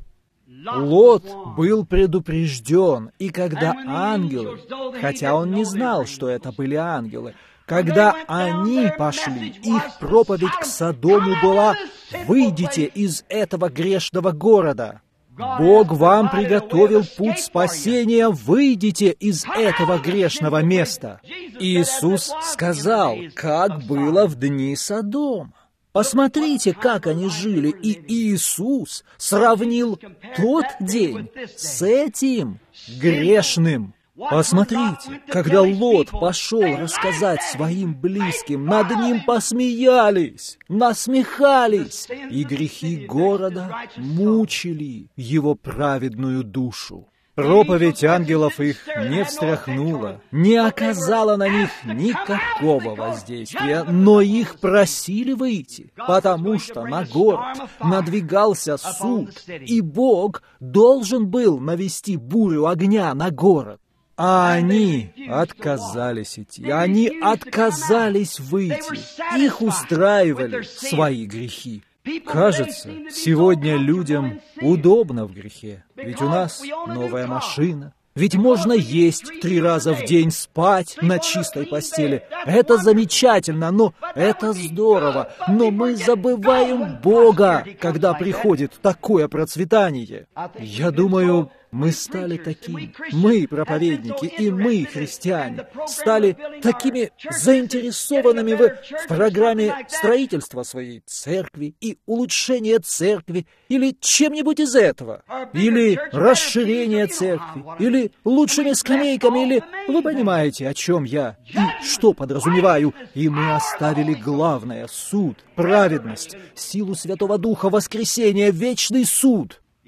Лот был предупрежден, и когда ангелы, хотя он не знал, что это были ангелы, когда они пошли, их проповедь к Содому была: «Выйдите из этого грешного города». Бог вам приготовил путь спасения, выйдите из этого грешного места. Иисус сказал, как было в дни Содома. Посмотрите, как они жили, и Иисус сравнил тот день с этим грешным. Посмотрите, когда Лот пошел рассказать своим близким, над ним посмеялись, насмехались, и грехи города мучили его праведную душу. Проповедь ангелов их не встряхнула, не оказала на них никакого воздействия, но их просили выйти, потому что на город надвигался суд, и Бог должен был навести бурю огня на город. А они отказались идти, они отказались выйти, их устраивали свои грехи. Кажется, сегодня людям удобно в грехе, ведь у нас новая машина, ведь можно есть три раза в день, спать на чистой постели. Это замечательно, но это здорово, но мы забываем Бога, когда приходит такое процветание. Я думаю, мы стали такими, мы, проповедники, и мы, христиане, стали такими заинтересованными в, в программе строительства своей церкви и улучшения церкви, или чем-нибудь из этого, или расширения церкви, или лучшими скамейками, или... Вы понимаете, о чем я и что подразумеваю. И мы оставили главное — суд, праведность, силу Святого Духа, воскресение, вечный суд.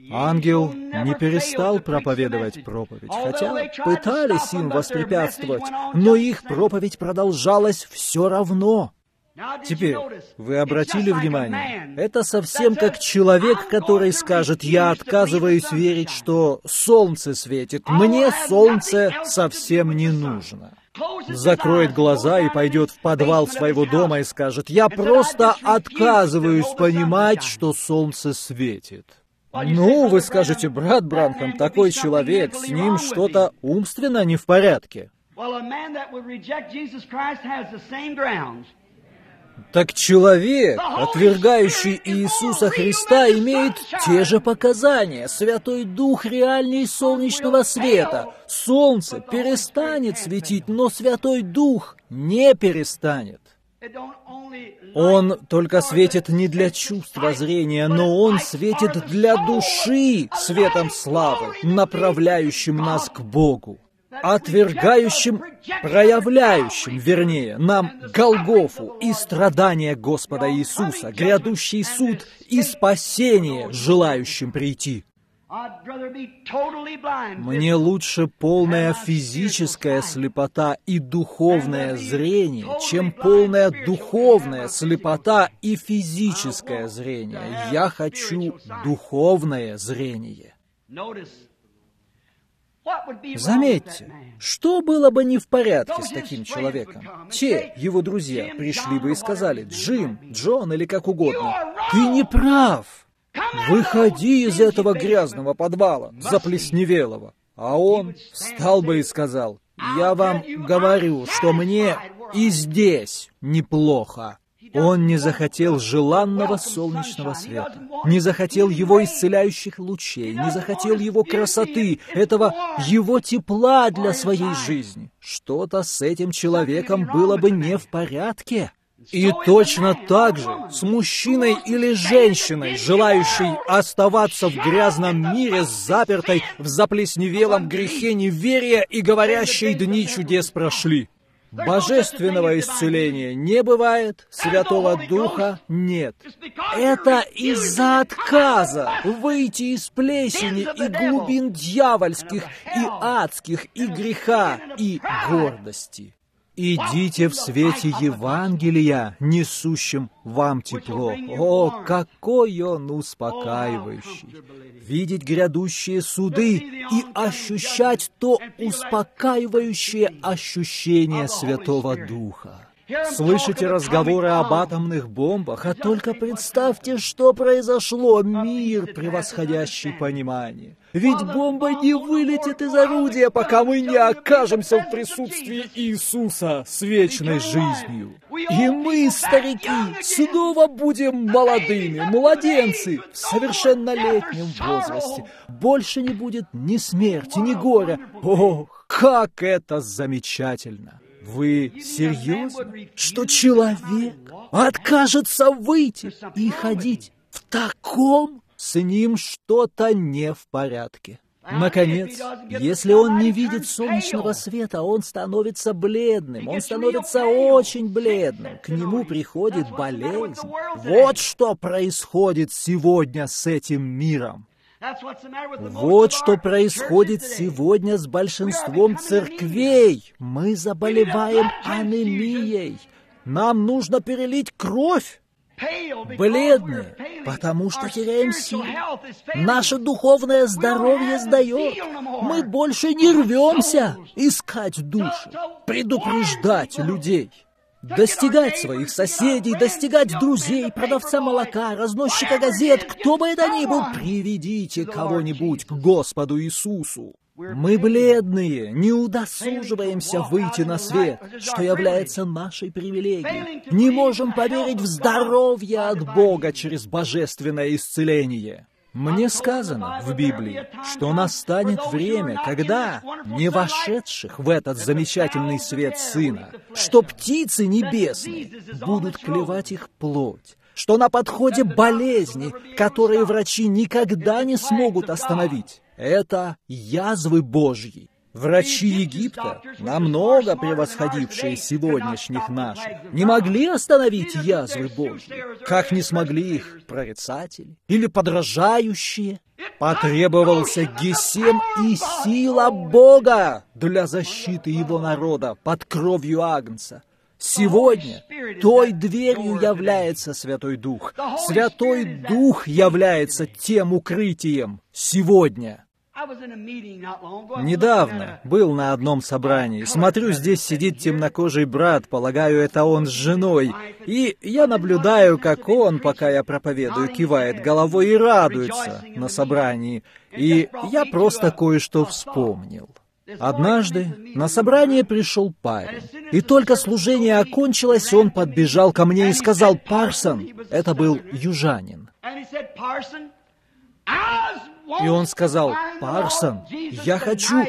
Ангел не перестал проповедовать проповедь, хотя пытались им воспрепятствовать, но их проповедь продолжалась все равно. Теперь, вы обратили внимание, это совсем как человек, который скажет: «Я отказываюсь верить, что солнце светит, мне солнце совсем не нужно». Закроет глаза и пойдет в подвал своего дома и скажет: «Я просто отказываюсь понимать, что солнце светит». Ну, вы скажете: брат Бранхам, такой человек, с ним что-то умственно не в порядке. Так человек, отвергающий Иисуса Христа, имеет те же показания. Святой Дух реальней солнечного света. Солнце перестанет светить, но Святой Дух не перестанет. Он только светит не для чувства зрения, но Он светит для души светом славы, направляющим нас к Богу. Отвергающим, проявляющим, вернее, нам Голгофу и страдания Господа Иисуса, грядущий суд и спасение желающим прийти. Мне лучше полная физическая слепота и духовное зрение, чем полная духовная слепота и физическое зрение. Я хочу духовное зрение. Заметьте, что было бы не в порядке с таким человеком? Те, его друзья, пришли бы и сказали: «Джим, Джон или как угодно, ты не прав. Выходи из этого грязного подвала, заплесневелого». А он встал бы и сказал: «Я вам говорю, что мне и здесь неплохо». Он не захотел желанного солнечного света, не захотел его исцеляющих лучей, не захотел его красоты, этого его тепла для своей жизни. Что-то с этим человеком было бы не в порядке. И точно так же с мужчиной или женщиной, желающей оставаться в грязном мире, запертой в заплесневелом грехе неверия и говорящей: «Дни чудес прошли». Божественного исцеления не бывает, Святого Духа нет. Это из-за отказа выйти из плесени и глубин дьявольских и адских, и греха, и гордости. Идите в свете Евангелия, несущим вам тепло. О, какой он успокаивающий! Видеть грядущие суды и ощущать то успокаивающее ощущение Святого Духа. Слышите разговоры об атомных бомбах, а только представьте, что произошло, мир, превосходящий понимание. Ведь бомба не вылетит из орудия, пока мы не окажемся в присутствии Иисуса с вечной жизнью. И мы, старики, снова будем молодыми, младенцы в совершеннолетнем возрасте. Больше не будет ни смерти, ни горя. Ох, как это замечательно! Вы серьезно, что человек откажется выйти и ходить в таком? С ним что-то не в порядке. Наконец, если он не видит солнечного света, он становится бледным, он становится очень бледным, к нему приходит болезнь. Вот что происходит сегодня с этим миром. Вот что происходит сегодня с большинством церквей. Мы заболеваем анемией. Нам нужно перелить кровь. Бледные, потому что теряем силы. Наше духовное здоровье сдает. Мы больше не рвемся искать души, предупреждать людей. Достигать своих соседей, достигать друзей, продавца молока, разносчика газет, кто бы это ни был, приведите кого-нибудь к Господу Иисусу. Мы бледные, не удосуживаемся выйти на свет, что является нашей привилегией. Не можем поверить в здоровье от Бога через божественное исцеление. Мне сказано в Библии, что настанет время, когда не вошедших в этот замечательный свет Сына, что птицы небесные будут клевать их плоть, что на подходе болезни, которые врачи никогда не смогут остановить. Это язвы Божьи. Врачи Египта, намного превосходившие сегодняшних наших, не могли остановить язвы Божьи, как не смогли их прорицатели или подражающие. Потребовался Гесем и сила Бога для защиты его народа под кровью Агнца. Сегодня той дверью является Святой Дух. Святой Дух является тем укрытием сегодня. Недавно был на одном собрании. Смотрю, здесь сидит темнокожий брат, полагаю, это он с женой. И я наблюдаю, как он, пока я проповедую, кивает головой и радуется на собрании. И я просто кое-что вспомнил. Однажды на собрание пришел парень, и только служение окончилось, он подбежал ко мне и сказал: «Парсон», это был южанин. И он сказал: «Парсон, я хочу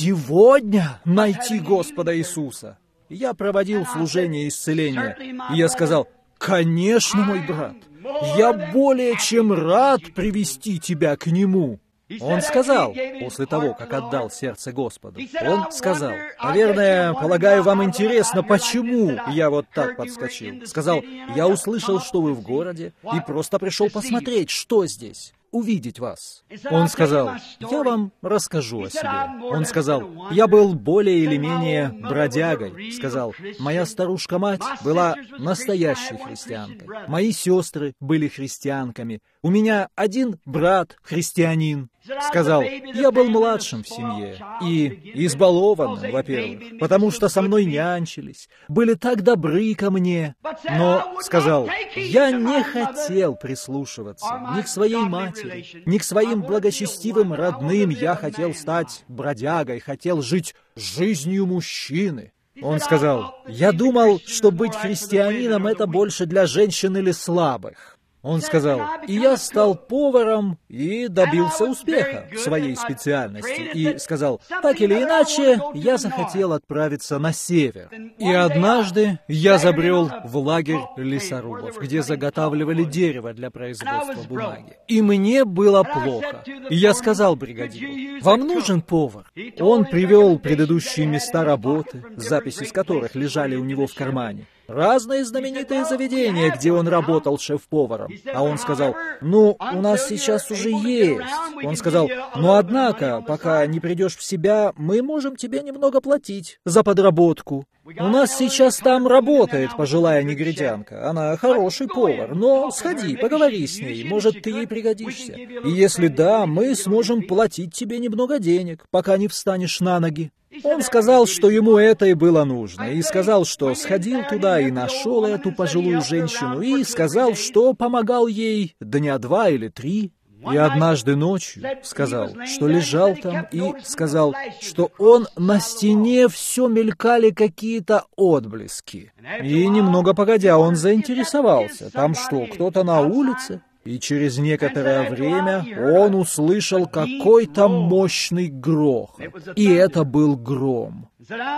сегодня найти Господа Иисуса». Я проводил служение исцеления, и я сказал: «Конечно, мой брат, я более чем рад привести тебя к Нему». Он сказал, после того, как отдал сердце Господу, он сказал: «Наверное, полагаю, вам интересно, почему я вот так подскочил». Сказал: «Я услышал, что вы в городе, и просто пришел посмотреть, что здесь, увидеть вас». Он сказал: «Я вам расскажу о себе». Он сказал: «Я был более или менее бродягой». Сказал: «Моя старушка-мать была настоящей христианкой. Мои сестры были христианками. У меня один брат христианин». Сказал: «Я был младшим в семье и избалованным, во-первых, потому что со мной нянчились, были так добры ко мне. Но, — сказал, — я не хотел прислушиваться ни к своей матери, ни к своим благочестивым родным. Я хотел стать бродягой, хотел жить жизнью мужчины». Он сказал: «Я думал, что быть христианином — это больше для женщин или слабых». Он сказал: «И я стал поваром и добился успеха в своей специальности». И сказал: «Так или иначе, я захотел отправиться на север. И однажды я забрел в лагерь лесорубов, где заготавливали дерево для производства бумаги. И мне было плохо. И я сказал бригадиру: вам нужен повар?» Он привел предыдущие места работы, записи с которых лежали у него в кармане. Разные знаменитые заведения, где он работал шеф-поваром. А он сказал: «Ну, у нас сейчас уже есть». Он сказал: «Ну, однако, пока не придешь в себя, мы можем тебе немного платить за подработку. У нас сейчас там работает пожилая негритянка. Она хороший повар, но сходи, поговори с ней, может, ты ей пригодишься. И если да, мы сможем платить тебе немного денег, пока не встанешь на ноги». Он сказал, что ему это и было нужно, и сказал, что сходил туда и нашел эту пожилую женщину, и сказал, что помогал ей дня два или три. И однажды ночью сказал, что лежал там, и сказал, что он на стене все мелькали какие-то отблески. И немного погодя, он заинтересовался, там что, кто-то на улице? И через некоторое время он услышал какой-то мощный грохот. И это был гром.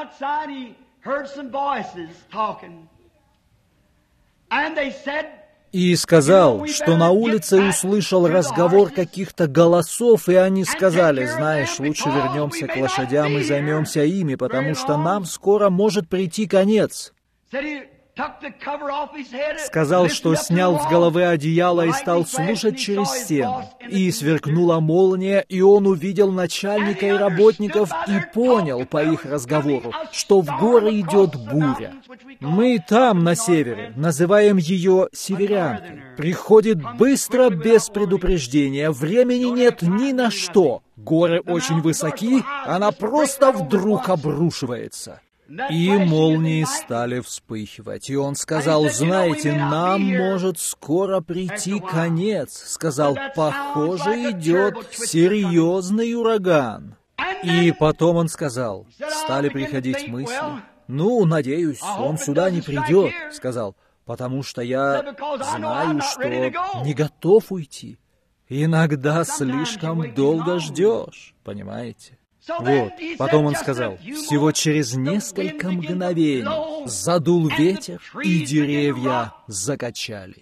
И сказал, что на улице услышал разговор каких-то голосов, и они сказали: «Знаешь, лучше вернемся к лошадям и займемся ими, потому что нам скоро может прийти конец». Сказал, что снял с головы одеяло и стал слушать через стену. И сверкнула молния, и он увидел начальника и работников и понял по их разговору, что в горы идет буря. Мы там, на севере, называем ее северянкой. Приходит быстро, без предупреждения, времени нет ни на что. Горы очень высоки, она просто вдруг обрушивается. И молнии стали вспыхивать, и он сказал: «Знаете, нам может скоро прийти конец». Сказал: «Похоже, идет серьезный ураган». И потом он сказал, стали приходить мысли: «Ну, надеюсь, он сюда не придет», — сказал, «потому что я знаю, что не готов уйти. Иногда слишком долго ждешь, понимаете?» Вот, потом он сказал, всего через несколько мгновений задул ветер, и деревья закачались.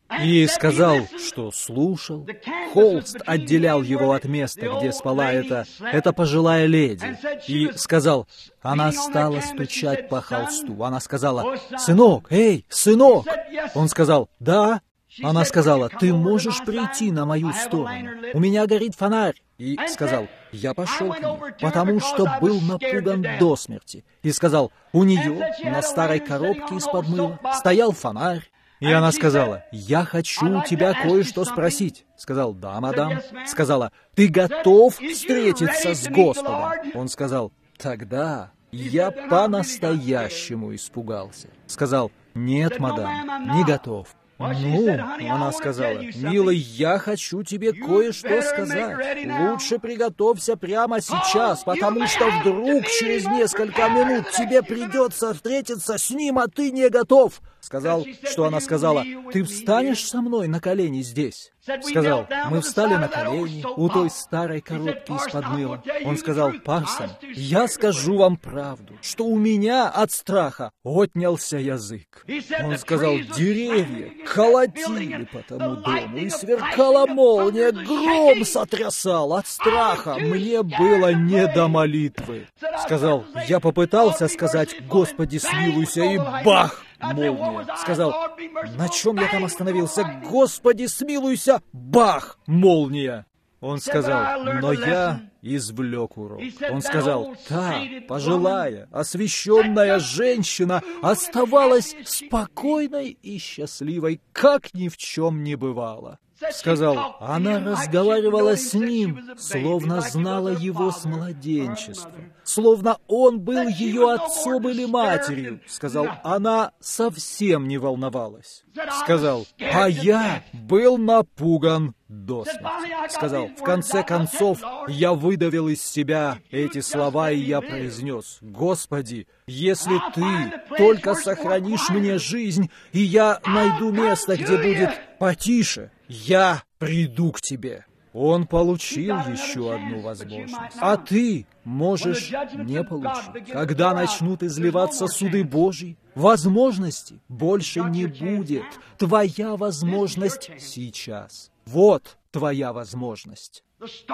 И сказал, что слушал. Холст отделял его от места, где спала эта, эта пожилая леди. И сказал, она стала стучать по холсту. Она сказала, «Сынок, эй, сынок!» Он сказал, «Да». Она сказала, «Ты можешь прийти на мою сторону? У меня горит фонарь». И сказал, «Я пошел к ней, потому что был напуган до смерти». И сказал, «У нее на старой коробке из-под мыла стоял фонарь». И она сказала, «Я хочу тебя кое-что спросить». Сказал, «Да, мадам». Сказала, «Ты готов встретиться с Господом?» Он сказал, «Тогда я по-настоящему испугался». Сказал, «Нет, мадам, не готов». «Ну, — она сказала, — милый, я хочу тебе кое-что сказать. Лучше приготовься прямо сейчас, потому что вдруг через несколько минут тебе придется встретиться с ним, а ты не готов». Сказал, что она сказала, «Ты встанешь со мной на колени здесь?» Сказал, «Мы встали на колени у той старой коробки из-под мыла». Он сказал, «Парсон, я скажу вам правду, что у меня от страха отнялся язык». Он сказал, «Деревья колотили по тому дому, и сверкала молния, гром сотрясал от страха. Мне было не до молитвы». Сказал, «Я попытался сказать, Господи, смилуйся, и бах! Молния». Сказал, «На чем я там остановился? Господи, смилуйся!» Бах! Молния. Он сказал, «Но я извлек урок». Он сказал, «Та пожилая, освященная женщина оставалась спокойной и счастливой, как ни в чем не бывало». Сказал, она разговаривала с ним, словно знала его с младенчества, словно он был ее отцом или матерью. Сказал, она совсем не волновалась. Сказал, а я был напуган до смерти. Сказал, в конце концов, я выдавил из себя эти слова, и я произнес, «Господи, если Ты только сохранишь мне жизнь, и я найду место, где будет потише, я приду к Тебе». Он получил еще одну возможность, а ты можешь не получить. Когда начнут изливаться суды Божьи, возможности больше не будет. Твоя возможность сейчас. Вот твоя возможность.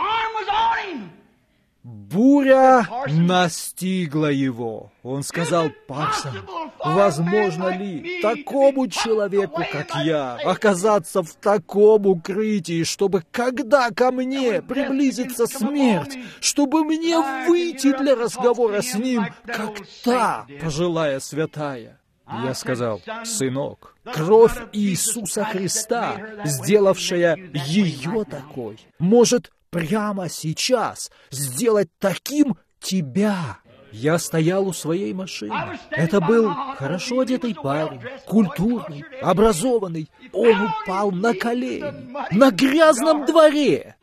Буря настигла его. Он сказал, «Парсон, возможно ли такому человеку, как я, оказаться в таком укрытии, чтобы, когда ко мне приблизится смерть, чтобы мне выйти для разговора с ним, как та пожилая святая?» Я сказал, «Сынок, кровь Иисуса Христа, сделавшая ее такой, может прямо сейчас сделать таким тебя». Я стоял у своей машины. Это был хорошо одетый парень, культурный, образованный. Он упал на колени, на грязном дворе.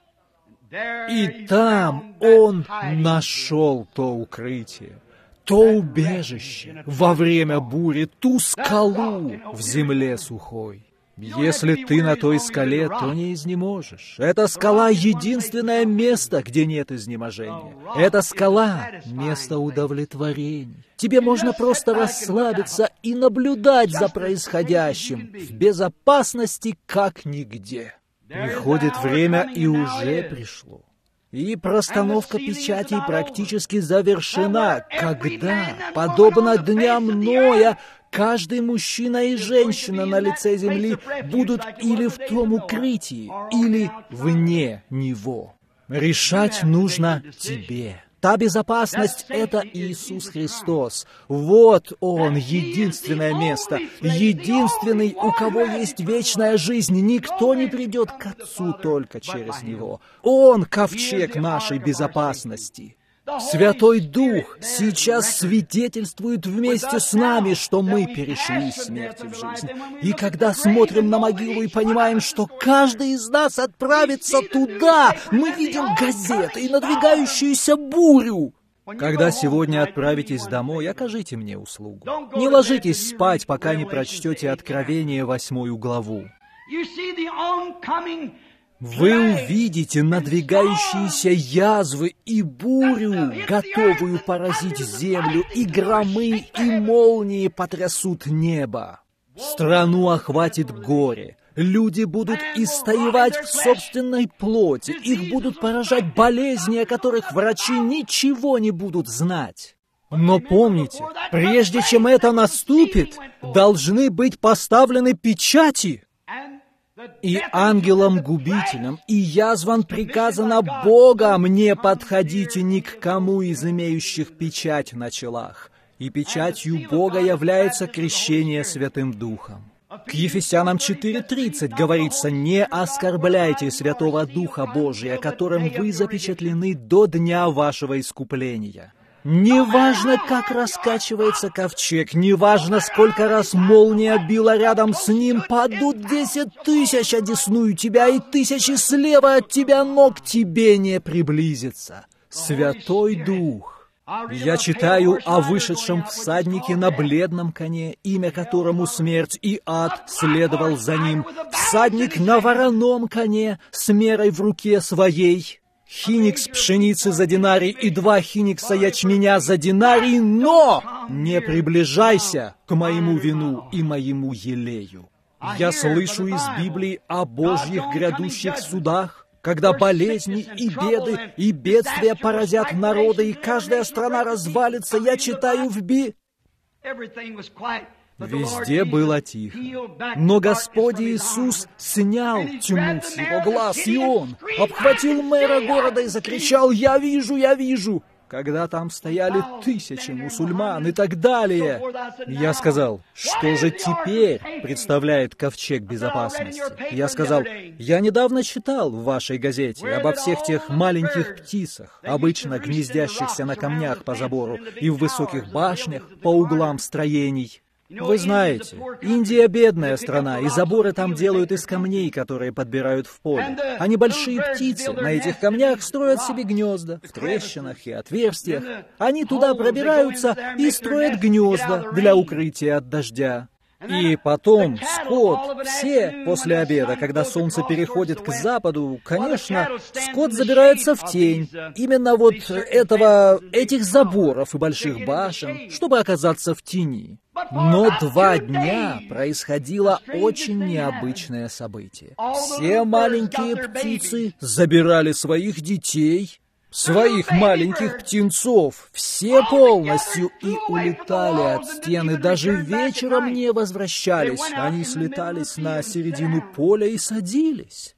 И там он нашел то укрытие, то убежище во время бури, ту скалу в земле сухой. Если ты на той скале, то не изнеможешь. Эта скала — единственное место, где нет изнеможения. Эта скала — место удовлетворения. Тебе можно просто расслабиться и наблюдать за происходящим в безопасности, как нигде. Приходит время, и уже пришло. И простановка печатей практически завершена, когда, подобно дням Ноя, каждый мужчина и женщина на лице земли будут или в том укрытии, или вне него. Решать нужно тебе. Та безопасность — это Иисус Христос. Вот Он, единственное место, единственный, у кого есть вечная жизнь. Никто не придет к Отцу только через Него. Он — ковчег нашей безопасности. Святой Дух сейчас свидетельствует вместе с нами, что мы перешли из смерти в жизнь. И когда смотрим на могилу и понимаем, что каждый из нас отправится туда, мы видим газеты и надвигающуюся бурю. Когда сегодня отправитесь домой, окажите мне услугу. Не ложитесь спать, пока не прочтете Откровение, восьмую главу. Вы увидите надвигающиеся язвы и бурю, готовую поразить землю, и громы и молнии потрясут небо. Страну охватит горе, Люди будут истоевать в собственной плоти, их будут поражать болезни, о которых врачи ничего не будут знать. Но помните, прежде чем это наступит, должны быть поставлены печати. И ангелам-губителям, и язвам приказано Богом: не подходите ни к кому из имеющих печать на челах. И печатью Бога является крещение Святым Духом. К Ефесянам четыре тридцать говорится: «Не оскорбляйте Святого Духа Божия, которым вы запечатлены до дня вашего искупления». Неважно, как раскачивается ковчег, неважно, сколько раз молния била рядом с ним, падут десять тысяч одесную тебя, и тысячи слева от тебя, но к тебе не приблизится. Святой Дух. Я читаю о вышедшем всаднике на бледном коне, имя которому смерть, и ад следовал за ним. Всадник на вороном коне, с мерой в руке своей. Хиникс пшеницы за динарий и два хиникса ячменя за динарий, но не приближайся к моему вину и моему елею. Я слышу из Библии о Божьих грядущих судах, когда болезни и беды и бедствия поразят народы, и каждая страна развалится. Я читаю в Би... Везде было тихо. Но Господь Иисус снял тьму с его глаз, и Он обхватил мэра города и закричал: «Я вижу, я вижу!» Когда там стояли тысячи мусульман и так далее. Я сказал: что же теперь представляет ковчег безопасности? Я сказал: я недавно читал в вашей газете обо всех тех маленьких птицах, обычно гнездящихся на камнях по забору и в высоких башнях по углам строений. Вы знаете, Индия бедная страна, и заборы там делают из камней, которые подбирают в поле. А небольшие птицы на этих камнях строят себе гнезда в трещинах и отверстиях. Они туда пробираются и строят гнезда для укрытия от дождя. И потом скот, все после обеда, когда солнце переходит к западу, конечно, скот забирается в тень именно вот этого, этих заборов и больших башен, чтобы оказаться в тени. Но два дня происходило очень необычное событие. Все маленькие птицы забирали своих детей, своих маленьких птенцов, все полностью, и улетали от стены, даже вечером не возвращались. Они слетались на середину поля и садились.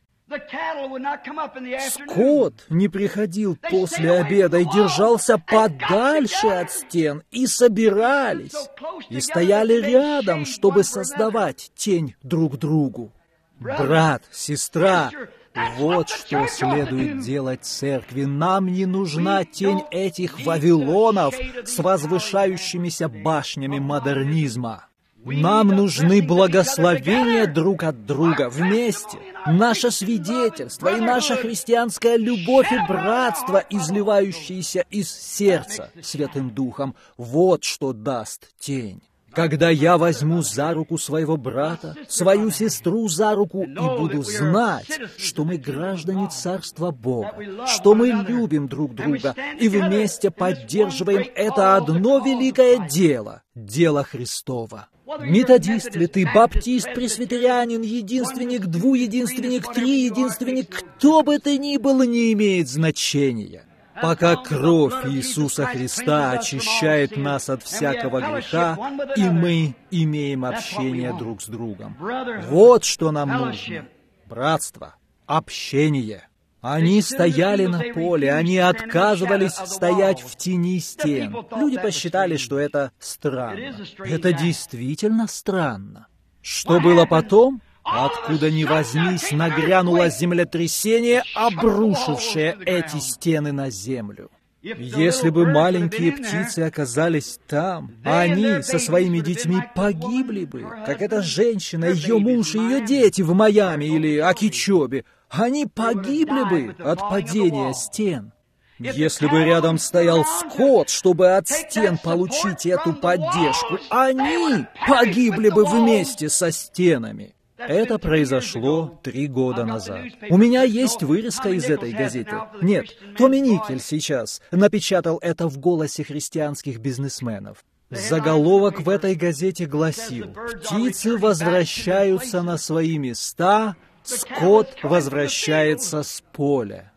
Скот не приходил после обеда и держался подальше от стен, и собирались, и стояли рядом, чтобы создавать тень друг другу. Брат, сестра, вот что следует делать церкви. Нам не нужна тень этих Вавилонов с возвышающимися башнями модернизма. Нам нужны благословения друг от друга вместе. Наше свидетельство и наша христианская любовь и братство, изливающиеся из сердца Святым Духом, вот что даст тень. Когда я возьму за руку своего брата, свою сестру за руку, и буду знать, что мы граждане Царства Бога, что мы любим друг друга и вместе поддерживаем это одно великое дело, дело Христово. Методист ли ты, баптист, пресвитерианин, единственник, двуединственник, триединственник, кто бы ты ни был, не имеет значения. Пока кровь Иисуса Христа очищает нас от всякого греха, и мы имеем общение друг с другом. Вот что нам нужно. Братство, общение. Они стояли на поле, они отказывались стоять в тени стен. Люди посчитали, что это странно. Это действительно странно. Что было потом? Откуда ни возьмись, нагрянуло землетрясение, обрушившее эти стены на землю. Если бы маленькие птицы оказались там, они со своими детьми погибли бы, как эта женщина, ее муж и ее дети в Майами или Окичобе. Они погибли бы от падения стен. Если бы рядом стоял скот, чтобы от стен получить эту поддержку, они погибли бы вместе со стенами. Это произошло три года назад. У меня есть вырезка из этой газеты. Нет, Томми Никель сейчас напечатал это в «Голосе христианских бизнесменов». Заголовок в этой газете гласил: «Птицы возвращаются на свои места, скот возвращается с поля».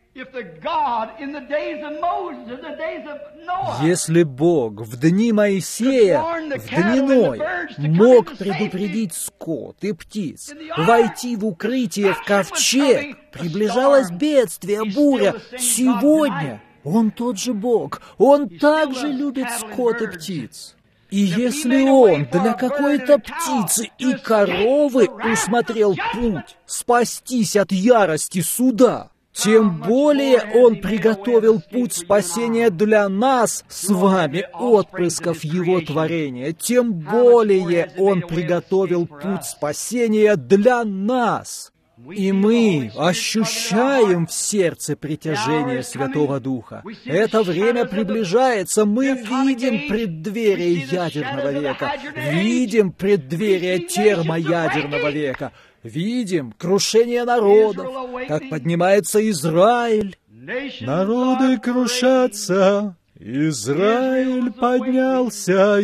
Если Бог в дни Моисея, в дни Ноя, мог предупредить скот и птиц войти в укрытие в ковчег, приближалось бедствие, буря, сегодня Он тот же Бог, Он также любит скот и птиц. И если Он для какой-то птицы и коровы усмотрел путь спастись от ярости суда, тем более Он приготовил путь спасения для нас с вами, отпрысков Его творения. Тем более Он приготовил путь спасения для нас. И мы ощущаем в сердце притяжение Святого Духа. Это время приближается. Мы видим преддверие ядерного века. Видим преддверие термоядерного века. Видим крушение народов, как поднимается Израиль. Народы крушатся, Израиль поднялся,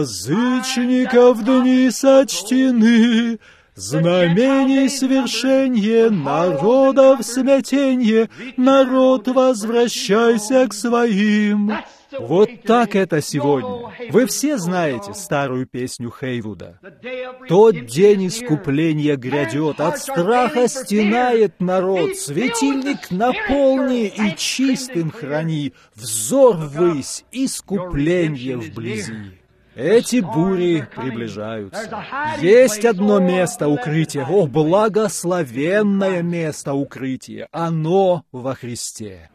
язычников дни сочтены. Знамений свершенье, народов смятенье, народ, возвращайся к своим. Вот так это сегодня. Вы все знаете старую песню Хейвуда. Тот день искупления грядет, от страха стенает народ, светильник наполни и чистым храни, взор ввысь, искупление вблизи. Эти бури приближаются. Есть одно место укрытия, о, благословенное место укрытия, оно во Христе.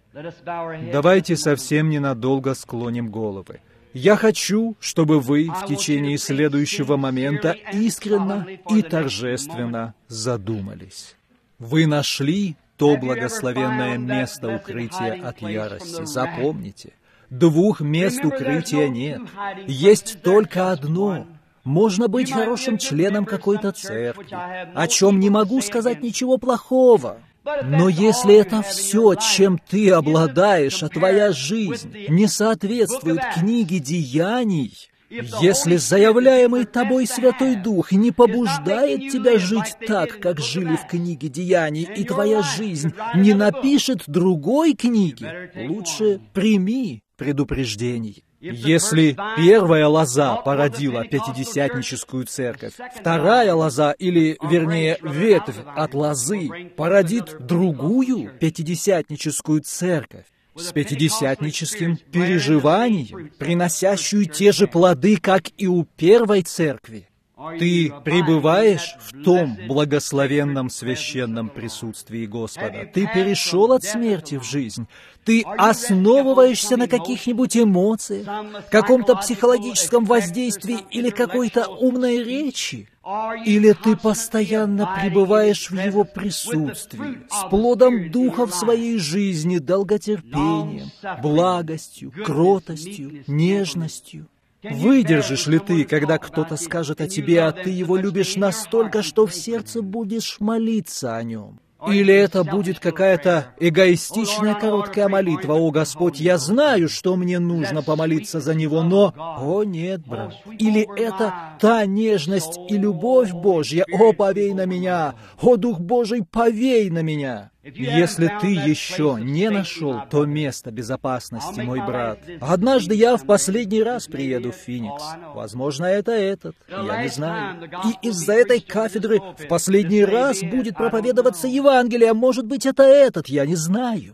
Давайте совсем ненадолго склоним головы. Я хочу, чтобы вы в течение следующего момента искренно и торжественно задумались. Вы нашли то благословенное место укрытия от ярости. Запомните. Двух мест укрытия нет. Есть только одно. Можно быть хорошим членом какой-то церкви, о чем не могу сказать ничего плохого. Но если это все, чем ты обладаешь, а твоя жизнь не соответствует книге Деяний, если заявляемый тобой Святой Дух не побуждает тебя жить так, как жили в книге Деяний, и твоя жизнь не напишет другой книги, лучше прими предупреждений. Если первая лоза породила пятидесятническую церковь, вторая лоза, или, вернее, ветвь от лозы, породит другую пятидесятническую церковь с пятидесятническим переживанием, приносящую те же плоды, как и у первой церкви. Ты пребываешь в том благословенном священном присутствии Господа. Ты перешел от смерти в жизнь. Ты основываешься на каких-нибудь эмоциях, каком-то психологическом воздействии или какой-то умной речи. Или ты постоянно пребываешь в Его присутствии, с плодом Духа в своей жизни, долготерпением, благостью, кротостью, нежностью. Выдержишь ли ты, когда кто-то скажет о тебе, а ты его любишь настолько, что в сердце будешь молиться о нем? Или это будет какая-то эгоистичная короткая молитва: «О, Господь, я знаю, что мне нужно помолиться за него, но...» «О, нет, брат». Или это та нежность и любовь Божья: «О, повей на меня! О, Дух Божий, повей на меня!» Если ты еще не нашел то место безопасности, мой брат, однажды я в последний раз приеду в Финикс. Возможно, это этот, я не знаю. И из-за этой кафедры в последний раз будет проповедоваться Евангелие. Может быть, это этот, я не знаю.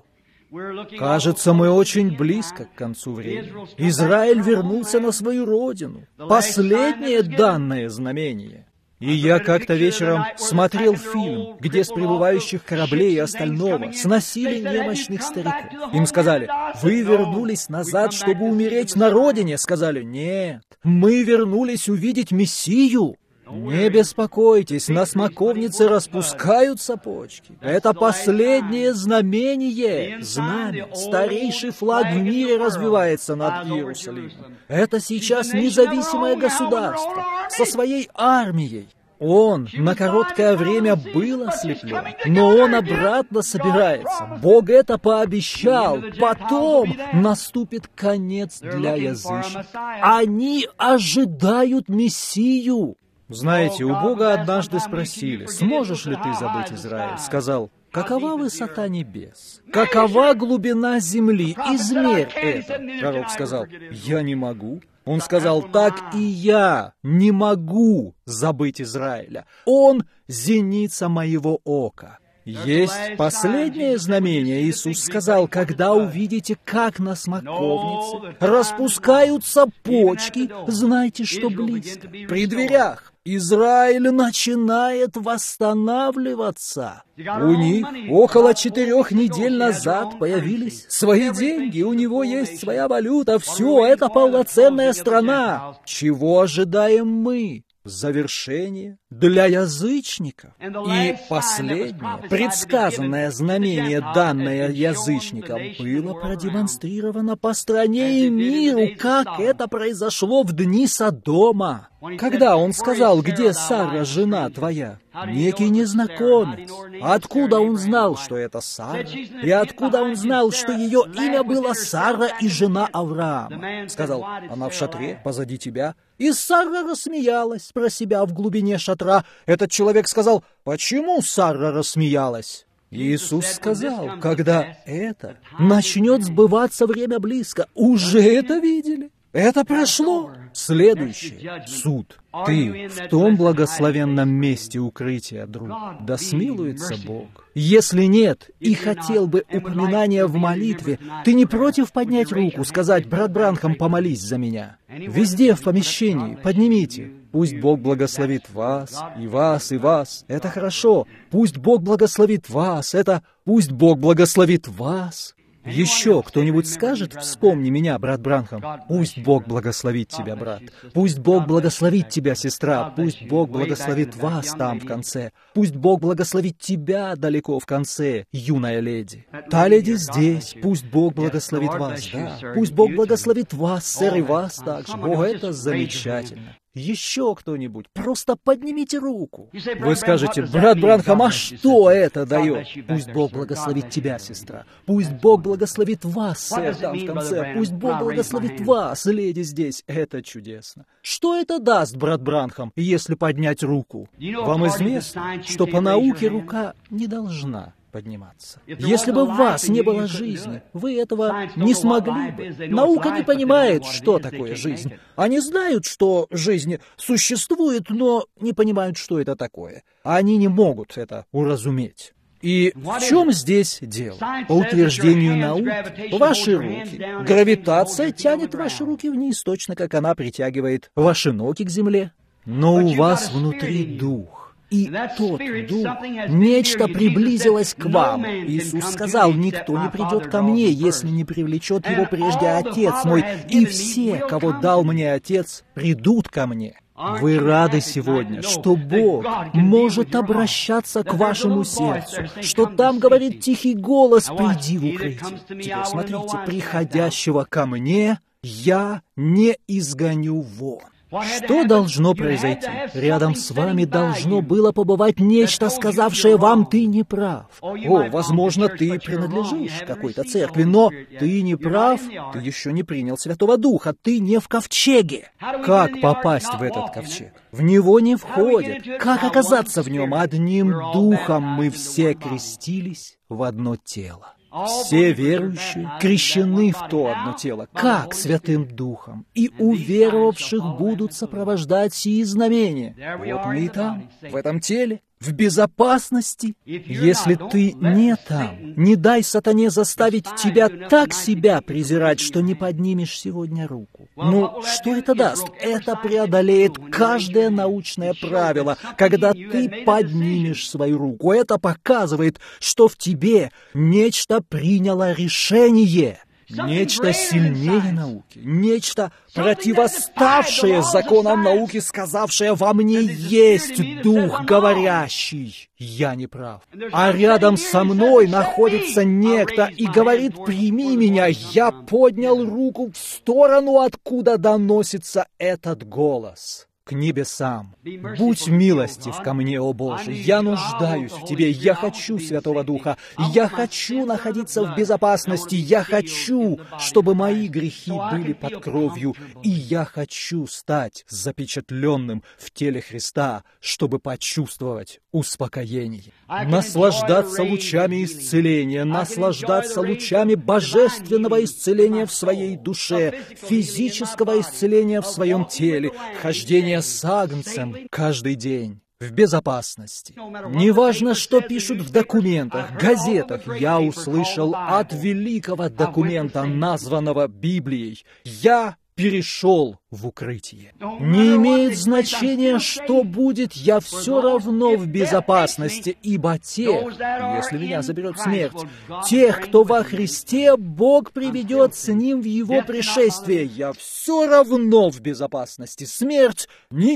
Кажется, мы очень близко к концу времени. Израиль вернулся на свою родину. Последнее данное знамение. И я как-то вечером смотрел фильм, где с прибывающих кораблей и остального сносили немощных стариков. Им сказали: «Вы вернулись назад, чтобы умереть на родине?» Сказали: «Нет, мы вернулись увидеть Мессию». Не беспокойтесь, на смоковнице распускаются почки. Это последнее знамение, знамя, старейший флаг в мире развивается над Иерусалимом. Это сейчас независимое государство со своей армией. Он на короткое время был ослеплен, но он обратно собирается. Бог это пообещал. Потом наступит конец для язычников. Они ожидают Мессию. Знаете, у Бога однажды спросили: «Сможешь ли ты забыть Израиль?» Сказал: «Какова высота небес? Какова глубина земли? Измерь это». Пророк сказал: «Я не могу». Он сказал: «Так и я не могу забыть Израиля. Он зеница моего ока». Есть последнее знамение. Иисус сказал: «Когда увидите, как на смоковнице распускаются почки, знайте, что близко, при дверях». Израиль начинает восстанавливаться. У них около четырех недель назад появились свои деньги, у него есть своя валюта, все, это полноценная страна. Чего ожидаем мы? Завершение для язычников. И последнее, предсказанное знамение, данное язычникам, было продемонстрировано по стране и миру, как это произошло в дни Содома. Когда он сказал: «Где Сара, жена твоя?» Некий незнакомец. Откуда он знал, что это Сара? И откуда он знал, что ее имя было Сара и жена Авраама? Сказал: «Она в шатре позади тебя». И Сара рассмеялась про себя в глубине шатра. Этот человек сказал: «Почему Сара рассмеялась?» Иисус сказал: «Когда это начнет сбываться, время близко». Уже это видели? Это прошло. Следующее — суд. Ты в том благословенном месте укрытия, друг. Да смилуется Бог. Если нет, и хотел бы упоминания в молитве, ты не против поднять руку, сказать: «Брат Бранхам, помолись за меня». Везде в помещении поднимите. Пусть Бог благословит вас, и вас, и вас. Это хорошо. Пусть Бог благословит вас. Это пусть Бог благословит вас. Еще кто-нибудь скажет: «Вспомни меня, брат Бранхам». Пусть Бог благословит тебя, брат. Пусть Бог благословит тебя, сестра. Пусть Бог благословит вас там в конце. Пусть Бог благословит тебя далеко в конце, юная леди. Та леди здесь. Пусть Бог благословит вас, да. Пусть Бог благословит вас, сэр, и вас также. О, это замечательно. Еще кто-нибудь, просто поднимите руку. Вы скажете: «Брат Бранхам, а что это дает?» Пусть Бог благословит тебя, сестра. Пусть Бог благословит вас, сэр, там в конце. Пусть Бог благословит вас, леди здесь. Это чудесно. Что это даст, брат Бранхам, если поднять руку? Вам известно, что по науке рука не должна подниматься. Если бы в вас не было жизни, вы этого не смогли бы. Наука не понимает, что такое жизнь. Они знают, что жизнь существует, но не понимают, что это такое. Они не могут это уразуметь. И в чем здесь дело? По утверждению науки, ваши руки, гравитация тянет ваши руки вниз, точно как она притягивает ваши ноги к земле. Но у вас внутри дух. И тот дух, нечто приблизилось к вам. Иисус сказал: «Никто не придет ко мне, если не привлечет его прежде Отец мой, и все, кого дал мне Отец, придут ко мне». Вы рады сегодня, что Бог может обращаться к вашему сердцу, что там говорит тихий голос: «Приди в укрытие». Теперь смотрите: «Приходящего ко мне я не изгоню вон». Что должно произойти? Рядом с вами должно было побывать нечто, сказавшее вам: «Ты не прав». О, возможно, ты принадлежишь какой-то церкви, но ты не прав, ты еще не принял Святого Духа, ты не в ковчеге. Как попасть в этот ковчег? В него не входит. Как оказаться в нем? Одним духом мы все крестились в одно тело. Все верующие крещены в то одно тело, как Святым Духом, и уверовавших будут сопровождать сии знамения. Вот мы и там, в этом теле, в безопасности. Если ты не там, не дай сатане заставить тебя так себя презирать, что не поднимешь сегодня руку. Ну, что это даст? Это преодолеет каждое научное правило, когда ты поднимешь свою руку. Это показывает, что в тебе нечто приняло решение. Нечто сильнее науки, нечто противоставшее законам науки, сказавшее: «Во мне есть дух говорящий, я не прав». А рядом со мной находится некто и говорит: «Прими меня». Я поднял руку в сторону, откуда доносится этот голос. к небесам. Будь милостив ко мне, о Боже, я нуждаюсь в Тебе, я хочу Святого Духа, я хочу находиться в безопасности, я хочу, чтобы мои грехи были под кровью, и я хочу стать запечатленным в теле Христа, чтобы почувствовать успокоение, наслаждаться лучами исцеления, наслаждаться лучами божественного исцеления в своей душе, физического исцеления в своем теле, хождение с Агнцем каждый день в безопасности. Неважно, что пишут в документах, газетах, я услышал от великого документа, названного Библией. Я перешел в укрытие. Не имеет значения, что будет, я все равно в безопасности, ибо тех, если меня заберет смерть, тех, кто во Христе, Бог приведет с Ним в Его пришествие. Я все равно в безопасности. Смерть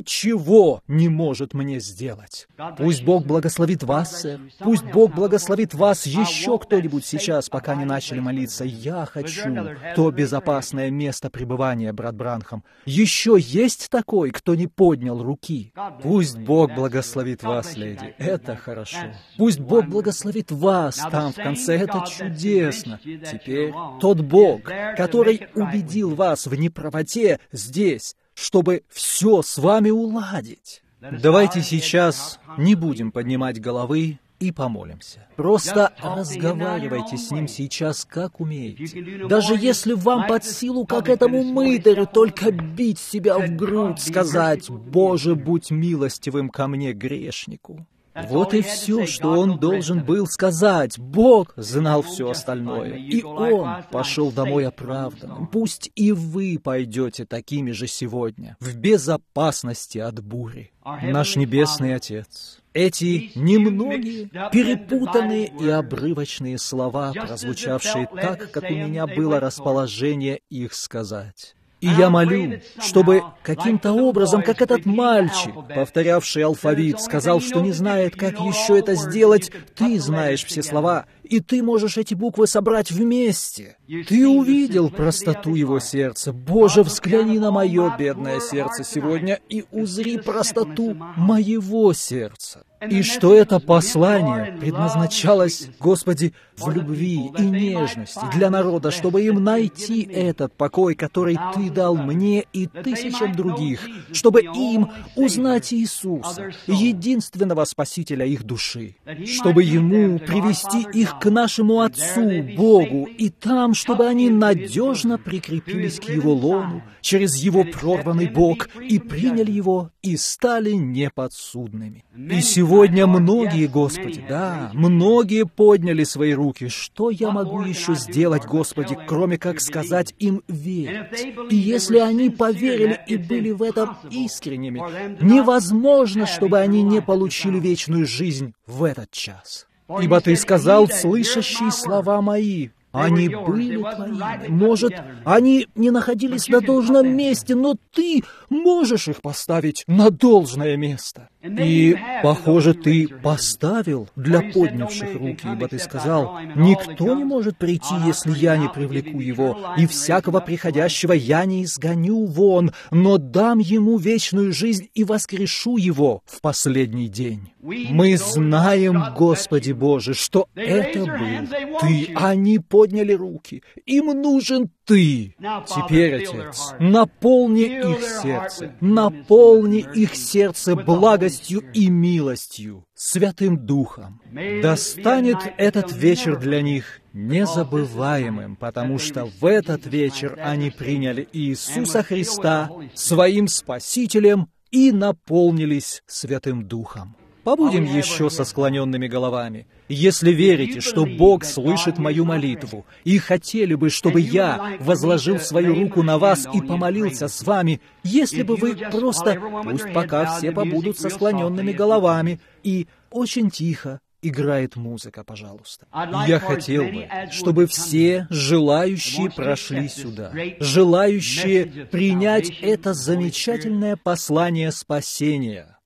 ничего не может мне сделать. Пусть Бог благословит вас, сэр. Пусть Бог благословит вас еще кто-нибудь сейчас, пока не начали молиться. Я хочу то безопасное место пребывания, брат Бранхам. Еще есть такой, кто не поднял руки? Пусть Бог благословит вас, леди. Это хорошо. Пусть Бог благословит вас там в конце. Это чудесно. Теперь тот Бог, который убедил вас в неправоте здесь, чтобы все с вами уладить. Давайте сейчас не будем поднимать головы и помолимся. Просто разговаривайте с Ним сейчас, как умеете. Даже если вам под силу, как этому мытарю, только бить себя в грудь, сказать: «Боже, будь милостивым ко мне, грешнику». Вот и все, что он должен был сказать. Бог знал все остальное, и он пошел домой оправданным. Пусть и вы пойдете такими же сегодня, в безопасности от бури. Наш Небесный Отец, эти немногие, перепутанные и обрывочные слова, прозвучавшие так, как у меня было расположение их сказать. И я молю, чтобы каким-то образом, как этот мальчик, повторявший алфавит, сказал, что не знает, как еще это сделать, ты знаешь все слова, и ты можешь эти буквы собрать вместе. Ты увидел простоту его сердца. Боже, взгляни на мое бедное сердце сегодня и узри простоту моего сердца. И что это послание предназначалось, Господи, в любви и нежности для народа, чтобы им найти этот покой, который Ты дал мне и тысячам других, чтобы им узнать Иисуса, единственного Спасителя их души, чтобы Ему привести их к нашему Отцу, Богу, и там, чтобы они надежно прикрепились к Его лону через Его прорванный бок и приняли Его и стали неподсудными. И сегодня многие, Господи, да, многие подняли свои руки. Что я могу еще сделать, Господи, кроме как сказать им верить? И если они поверили и были в этом искренними, невозможно, чтобы они не получили вечную жизнь в этот час. Ибо Ты сказал: слышащие слова мои, они были Твоими. Может, они не находились на должном месте, но Ты можешь их поставить на должное место. И, похоже, Ты поставил для поднявших руки, ибо Ты сказал: никто не может прийти, если я не привлеку его, и всякого приходящего я не изгоню вон, но дам ему вечную жизнь и воскрешу его в последний день. Мы знаем, Господи Боже, что это был Ты. Они подняли руки. Им нужен Ты. Теперь, Отец, наполни их сердце, наполни их сердце благостью и милостью, Святым Духом. Да станет этот вечер для них незабываемым, потому что в этот вечер они приняли Иисуса Христа своим Спасителем и наполнились Святым Духом. Побудем еще со склоненными головами. Если верите, что Бог слышит мою молитву, и хотели бы, чтобы я возложил свою руку на вас и помолился с вами, если бы вы просто, пусть пока все побудут со склоненными головами, и очень тихо играет музыка, пожалуйста. Я хотел бы, чтобы все желающие прошли сюда, желающие принять это замечательное послание спасения,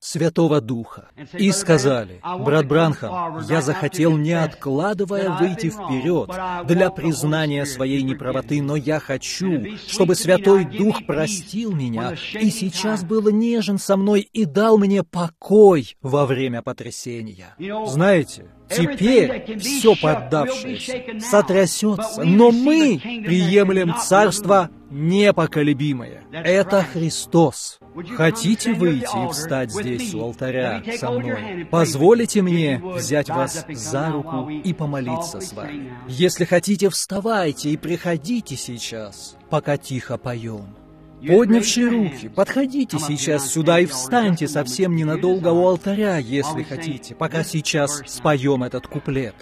Святого Духа. И сказали: «Брат Бранхам, я захотел, не откладывая, выйти вперед для признания своей неправоты, но я хочу, чтобы Святой Дух простил меня и сейчас был нежен со мной и дал мне покой во время потрясения». Знаете, теперь все поддавшееся сотрясется, но мы приемлем Царство непоколебимое. Это Христос. Хотите выйти и встать здесь у алтаря со мной? Позволите мне взять вас за руку и помолиться с вами. Если хотите, вставайте и приходите сейчас, пока тихо поем. Поднявшие руки, подходите сейчас сюда и встаньте совсем ненадолго у алтаря, если хотите, пока сейчас споем этот куплет.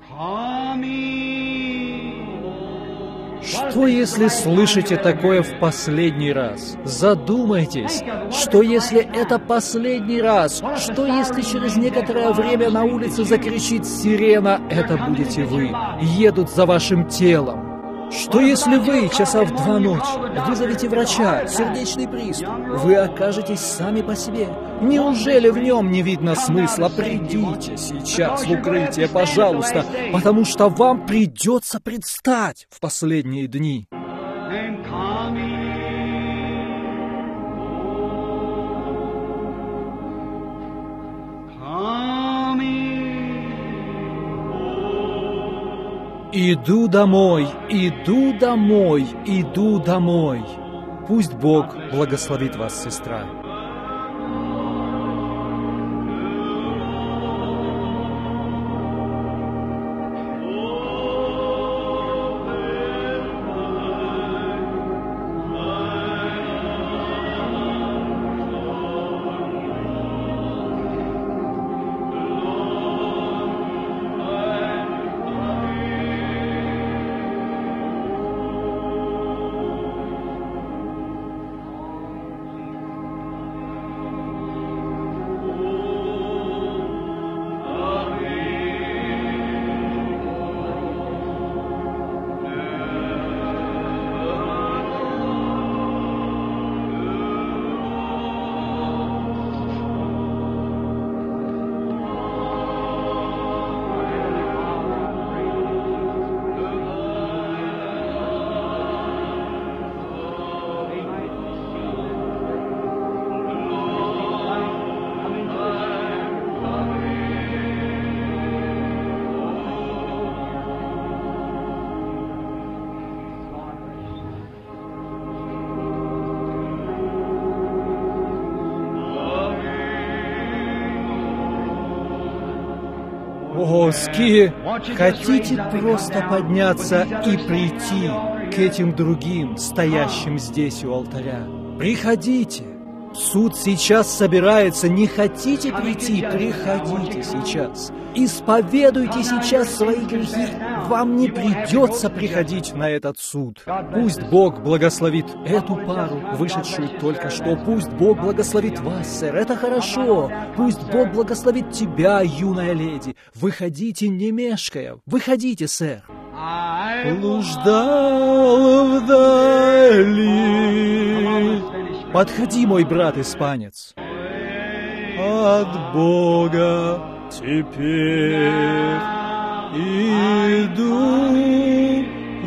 Что если слышите такое в последний раз? Задумайтесь, что если это последний раз? Что если через некоторое время на улице закричит сирена, это будете вы, едут за вашим телом? Что если вы часа в два ночи вызовете врача, сердечный приступ? Вы окажетесь сами по себе. Неужели в нем не видно смысла? Придите сейчас в укрытие, пожалуйста, потому что вам придется предстать в последние дни. Иду домой, иду домой, иду домой. Пусть Бог благословит вас, сестра. О, Ски, хотите просто подняться и прийти к этим другим, стоящим здесь у алтаря? Приходите. Суд сейчас собирается. Не хотите прийти? Приходите сейчас. Исповедуйте сейчас свои грехи. Вам не придется приходить на этот суд. Пусть Бог благословит эту пару, вышедшую только что. Пусть Бог благословит вас, сэр. Это хорошо. Пусть Бог благословит тебя, юная леди. Выходите, не мешкая. Выходите, сэр. Блуждал вдали. Подходи, мой брат-испанец. От Бога теперь иду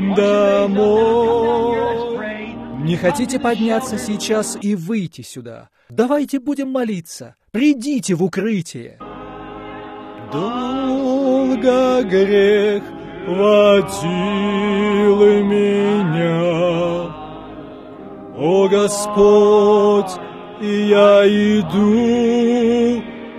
домой. Не хотите подняться сейчас и выйти сюда? Давайте будем молиться. Придите в укрытие. Долго грех водил меня, о Господь, я иду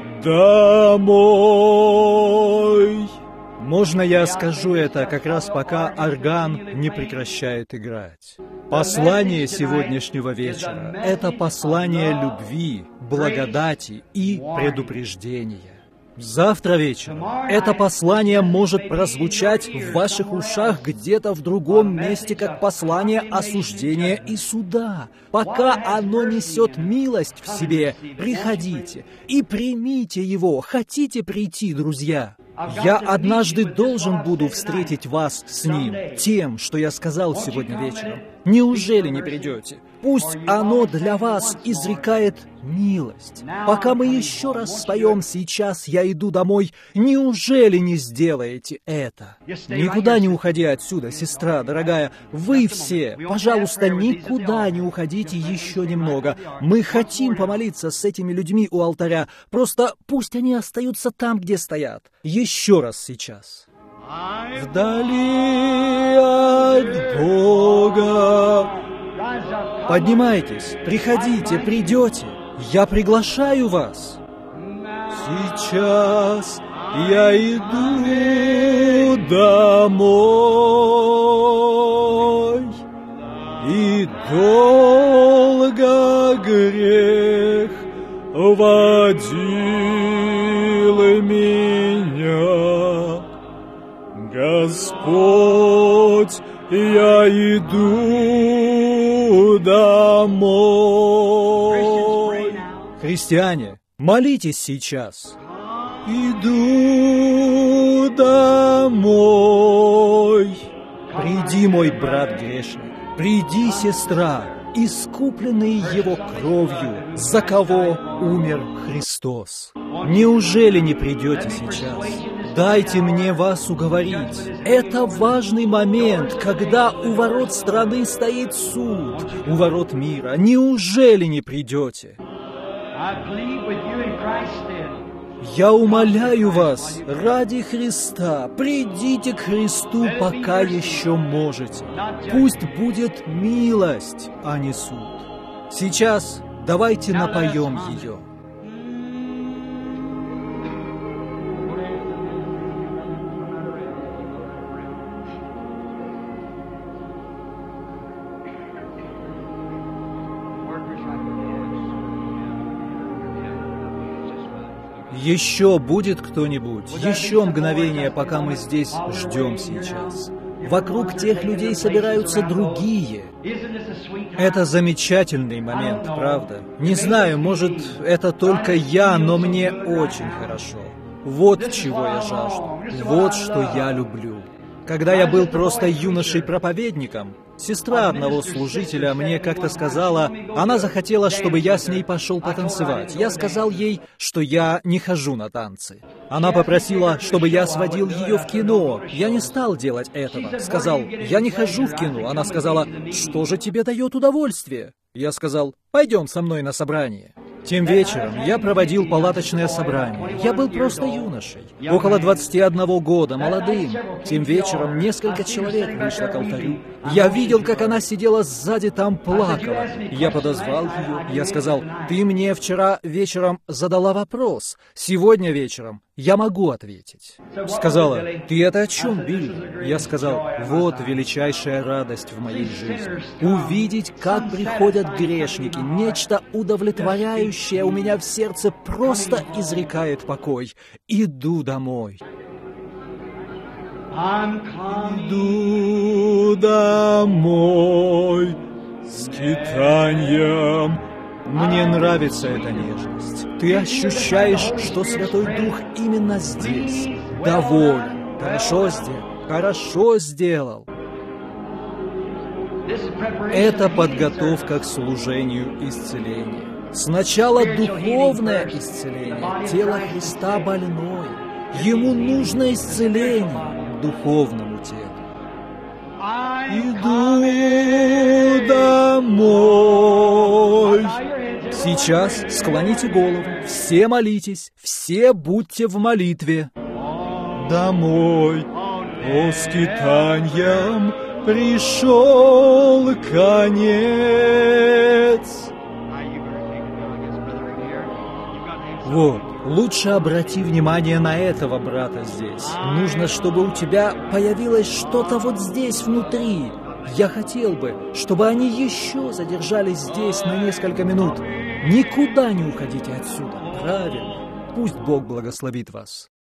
домой. Можно я скажу это как раз пока орган не прекращает играть? Послание сегодняшнего вечера — это послание любви, благодати и предупреждения. Завтра вечером это послание может прозвучать в ваших ушах где-то в другом месте, как послание осуждения и суда. Пока оно несет милость в себе, приходите и примите его. Хотите прийти, друзья? Я однажды должен буду встретить вас с ним, тем, что я сказал сегодня вечером. Неужели не придете? Пусть оно для вас изрекает милость. Пока мы еще раз споем «Сейчас я иду домой», неужели не сделаете это? Никуда не уходи отсюда, сестра дорогая. Вы все, пожалуйста, никуда не уходите еще немного. Мы хотим помолиться с этими людьми у алтаря. Просто пусть они остаются там, где стоят. Еще раз сейчас. Вдали от Бога. Поднимайтесь, приходите, придете. Я приглашаю вас. Сейчас я иду домой, и долго грех водил меня. Господь, я иду домой. Христиане, молитесь сейчас. Иду домой. Приди, мой брат грешник, приди, сестра, искупленные Его кровью, за кого умер Христос. Неужели не придете сейчас? Дайте мне вас уговорить. Это важный момент, когда у ворот страны стоит суд, у ворот мира. Неужели не придете? Я умоляю вас, ради Христа, придите к Христу, пока еще можете. Пусть будет милость, а не суд. Сейчас давайте напоем ее. Еще будет кто-нибудь, еще мгновение, пока мы здесь ждем сейчас. Вокруг тех людей собираются другие. Это замечательный момент, правда? Не знаю, может, это только я, но мне очень хорошо. Вот чего я жажду, вот что я люблю. Когда я был просто юношей-проповедником, сестра одного служителя мне как-то сказала, она захотела, чтобы я с ней пошел потанцевать. Я сказал ей, что я не хожу на танцы. Она попросила, чтобы я сводил ее в кино. Я не стал делать этого. Сказал, я не хожу в кино. Она сказала, что же тебе дает удовольствие? Я сказал, пойдем со мной на собрание. Тем вечером я проводил палаточное собрание. Я был просто юношей, около двадцати одного года, молодым. Тем вечером несколько человек вышло к алтарю. Я видел, как она сидела сзади, там плакала. Я подозвал ее. Я сказал, ты мне вчера вечером задала вопрос. Сегодня вечером я могу ответить. Сказала, ты это о чем, Билли? Я сказал, вот величайшая радость в моей жизни. Увидеть, как приходят грешники, нечто удовлетворяющее у меня в сердце просто изрекает покой. Иду домой. Иду домой с скитанием. Мне нравится эта нежность. Ты ощущаешь, что Святой Дух именно здесь. Доволен. Хорошо сделал. Хорошо сделал. Это подготовка к служению исцеления. Сначала духовное исцеление. Тело Христа больное. Ему нужно исцеление духовному телу. Иду домой. Сейчас склоните голову, все молитесь, все будьте в молитве. Домой, по скитаньям пришел конец. Вот, лучше обрати внимание на этого брата здесь. Нужно, чтобы у тебя появилось что-то вот здесь внутри. Я хотел бы, чтобы они еще задержались здесь на несколько минут. Никуда не уходите отсюда, правильно? Пусть Бог благословит вас.